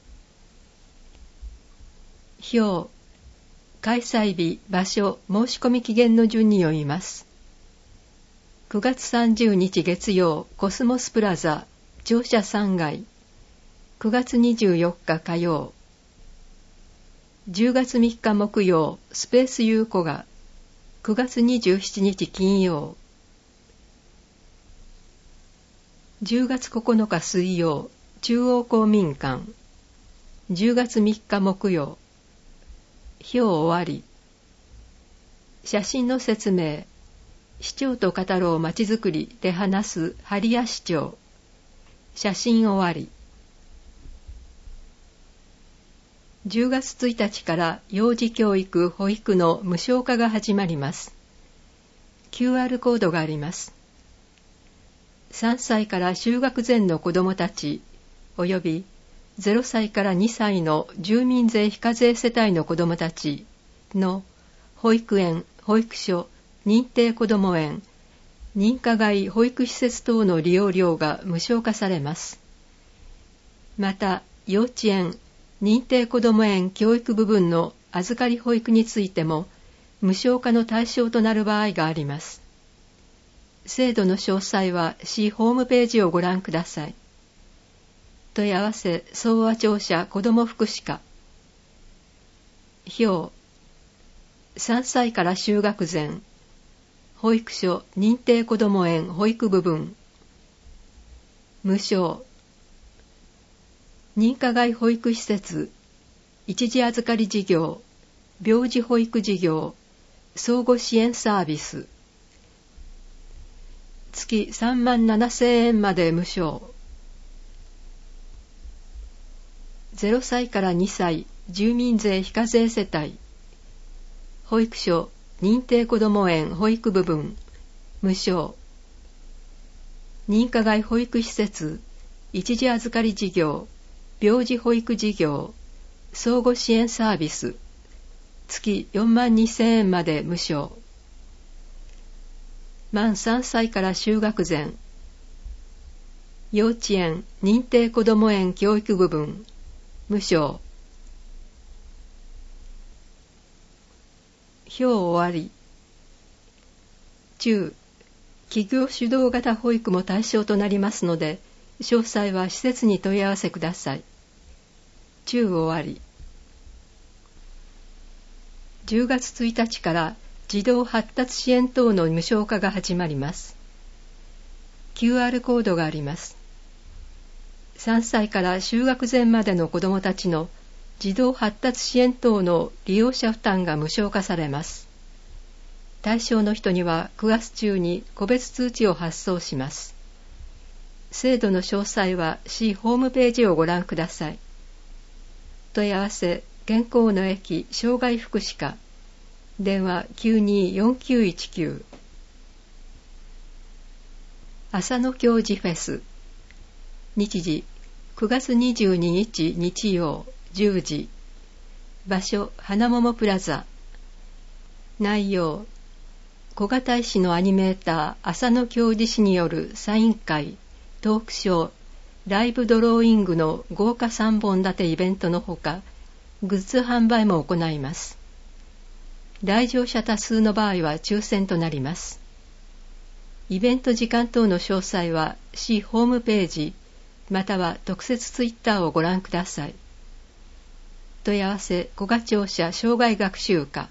Speaker 2: 表、開催日、場所、申し込み期限の順に読みます。9月30日月曜、コスモスプラザ、庁舎3階。9月24日火曜。10月3日木曜、スペース U 古賀。9月27日金曜。10月9日水曜、中央公民館。10月3日木曜。表終わり。写真の説明。市長と語ろうまちづくりで話す針谷市長。写真終わり。10月1日から幼児教育・保育の無償化が始まります。QR コードがあります。3歳から就学前の子どもたち、および0歳から2歳の住民税非課税世帯の子どもたちの保育園・保育所、認定こども園、認可外保育施設等の利用料が無償化されます。また、幼稚園、認定こども園教育部分の預かり保育についても無償化の対象となる場合があります。制度の詳細は市ホームページをご覧ください。問い合わせ、総和庁舎子ども福祉課。表、3歳から就学前、保育所認定こども園保育部分、無償、認可外保育施設、一時預かり事業、病児保育事業、相互支援サービス。月37,000円まで無償。0歳から2歳住民税非課税世帯。保育所認定こども園保育部分、無償。認可外保育施設、一時預かり事業、病児保育事業、相互支援サービス。月42,000円まで無償。満3歳から就学前。幼稚園、認定こども園教育部分、無償。表終わり。中、企業主導型保育も対象となりますので、詳細は施設に問い合わせください。中終わり。10月1日から児童発達支援等の無償化が始まります。QR コードがあります。3歳から就学前までの子どもたちの児童発達支援等の利用者負担が無償化されます。対象の人には9月中に個別通知を発送します。制度の詳細は市ホームページをご覧ください。問い合わせ、健康の駅障害福祉課、電話 924919。 浅野教授フェス、日時9月22日日曜10時、場所花桃プラザ。内容、古賀大使のアニメーター浅野教授氏によるサイン会、トークショー、ライブドローイングの豪華3本立てイベントのほか、グッズ販売も行います。来場者多数の場合は抽選となります。イベント時間等の詳細は市ホームページまたは特設ツイッターをご覧ください。問い合わせ古賀庁舎障害学習課。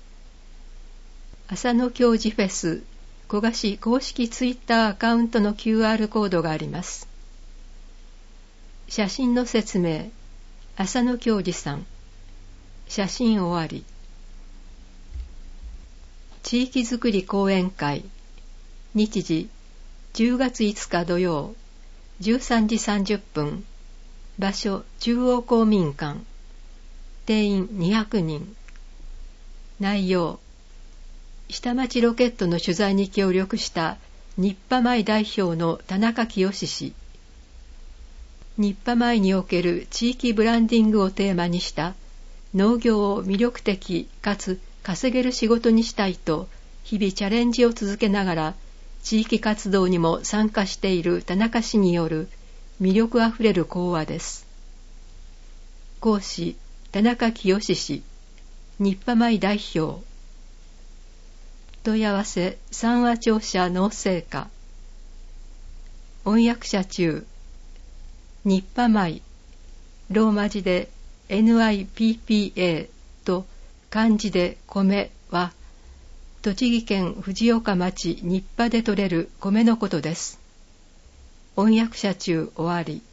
Speaker 2: 浅野教授フェス古賀市公式ツイッターアカウントの QR コードがあります。写真の説明、浅野教授さん。写真終わり。地域づくり講演会、日時10月5日土曜13時30分、場所中央公民館、定員200人。内容、下町ロケットの取材に協力した日波米代表の田中清氏。日波米における地域ブランディングをテーマにした農業を魅力的かつ稼げる仕事にしたいと日々チャレンジを続けながら地域活動にも参加している田中氏による魅力あふれる講話です。講師、田中清氏、日波米代表。問い合わせ、三和庁舎農政課。翻訳者中、日波米、ローマ字で NIPPA と漢字で米は、栃木県藤岡町日波で採れる米のことです。翻訳者中終わり。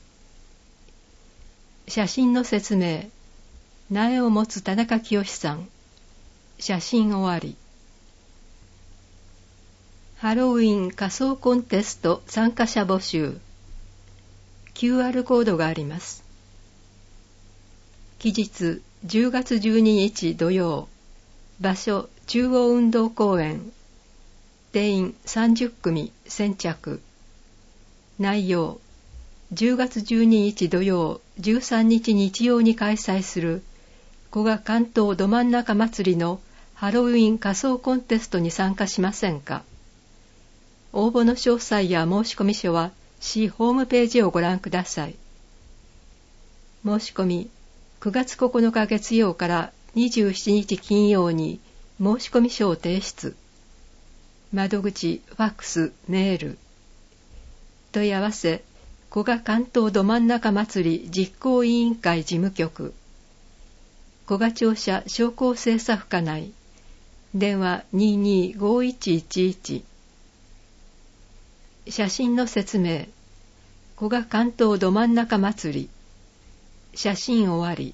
Speaker 2: 写真の説明、苗を持つ田中清さん。写真終わり。ハロウィン仮装コンテスト参加者募集。QR コードがあります。期日10月12日土曜。場所中央運動公園。定員30組先着。内容、10月12日土曜13日日曜に開催する古賀関東ど真ん中祭りのハロウィン仮装コンテストに参加しませんか。応募の詳細や申込書は市ホームページをご覧ください。申し込み、9月9日月曜から27日金曜に申込書を提出。窓口、ファックス、メール。問い合わせ、古賀関東ど真ん中祭り実行委員会事務局。古賀庁舎商工政策課内。電話225111。写真の説明、古賀関東ど真ん中祭り。写真終わり。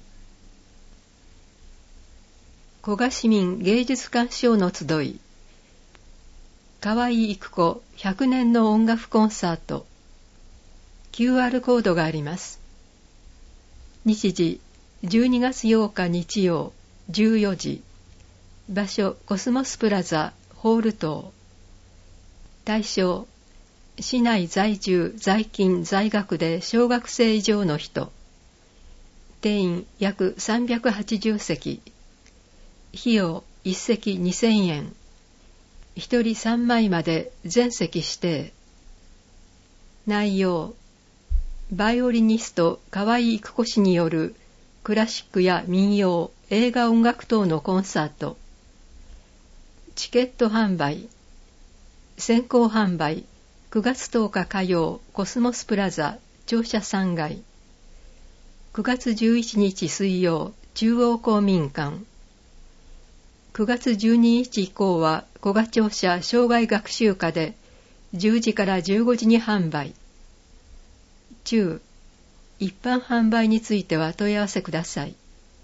Speaker 2: 古賀市民芸術鑑賞の集い。河合育子100年の音楽コンサート。QR コードがあります。日時12月8日日曜14時。場所コスモスプラザホール棟。対象、市内在住在勤在学で小学生以上の人。定員約380席。費用1席2000円。1人3枚まで全席指定。内容、バイオリニスト河合育子氏によるクラシックや民謡、映画音楽等のコンサート。チケット販売。先行販売9月10日火曜コスモスプラザ庁舎3階。9月11日水曜中央公民館。9月12日以降は古賀庁舎障害学習課で10時から15時に販売。中、一般販売については問い合わせください。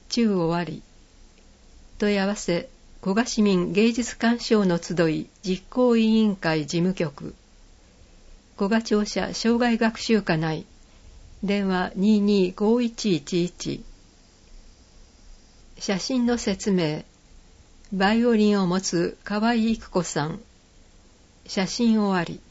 Speaker 2: 中終わり。問い合わせ、古賀市民芸術鑑賞の集い実行委員会事務局。古賀庁舎生涯学習課内。電話225111。写真の説明。バイオリンを持つ河合育子さん。写真終わり。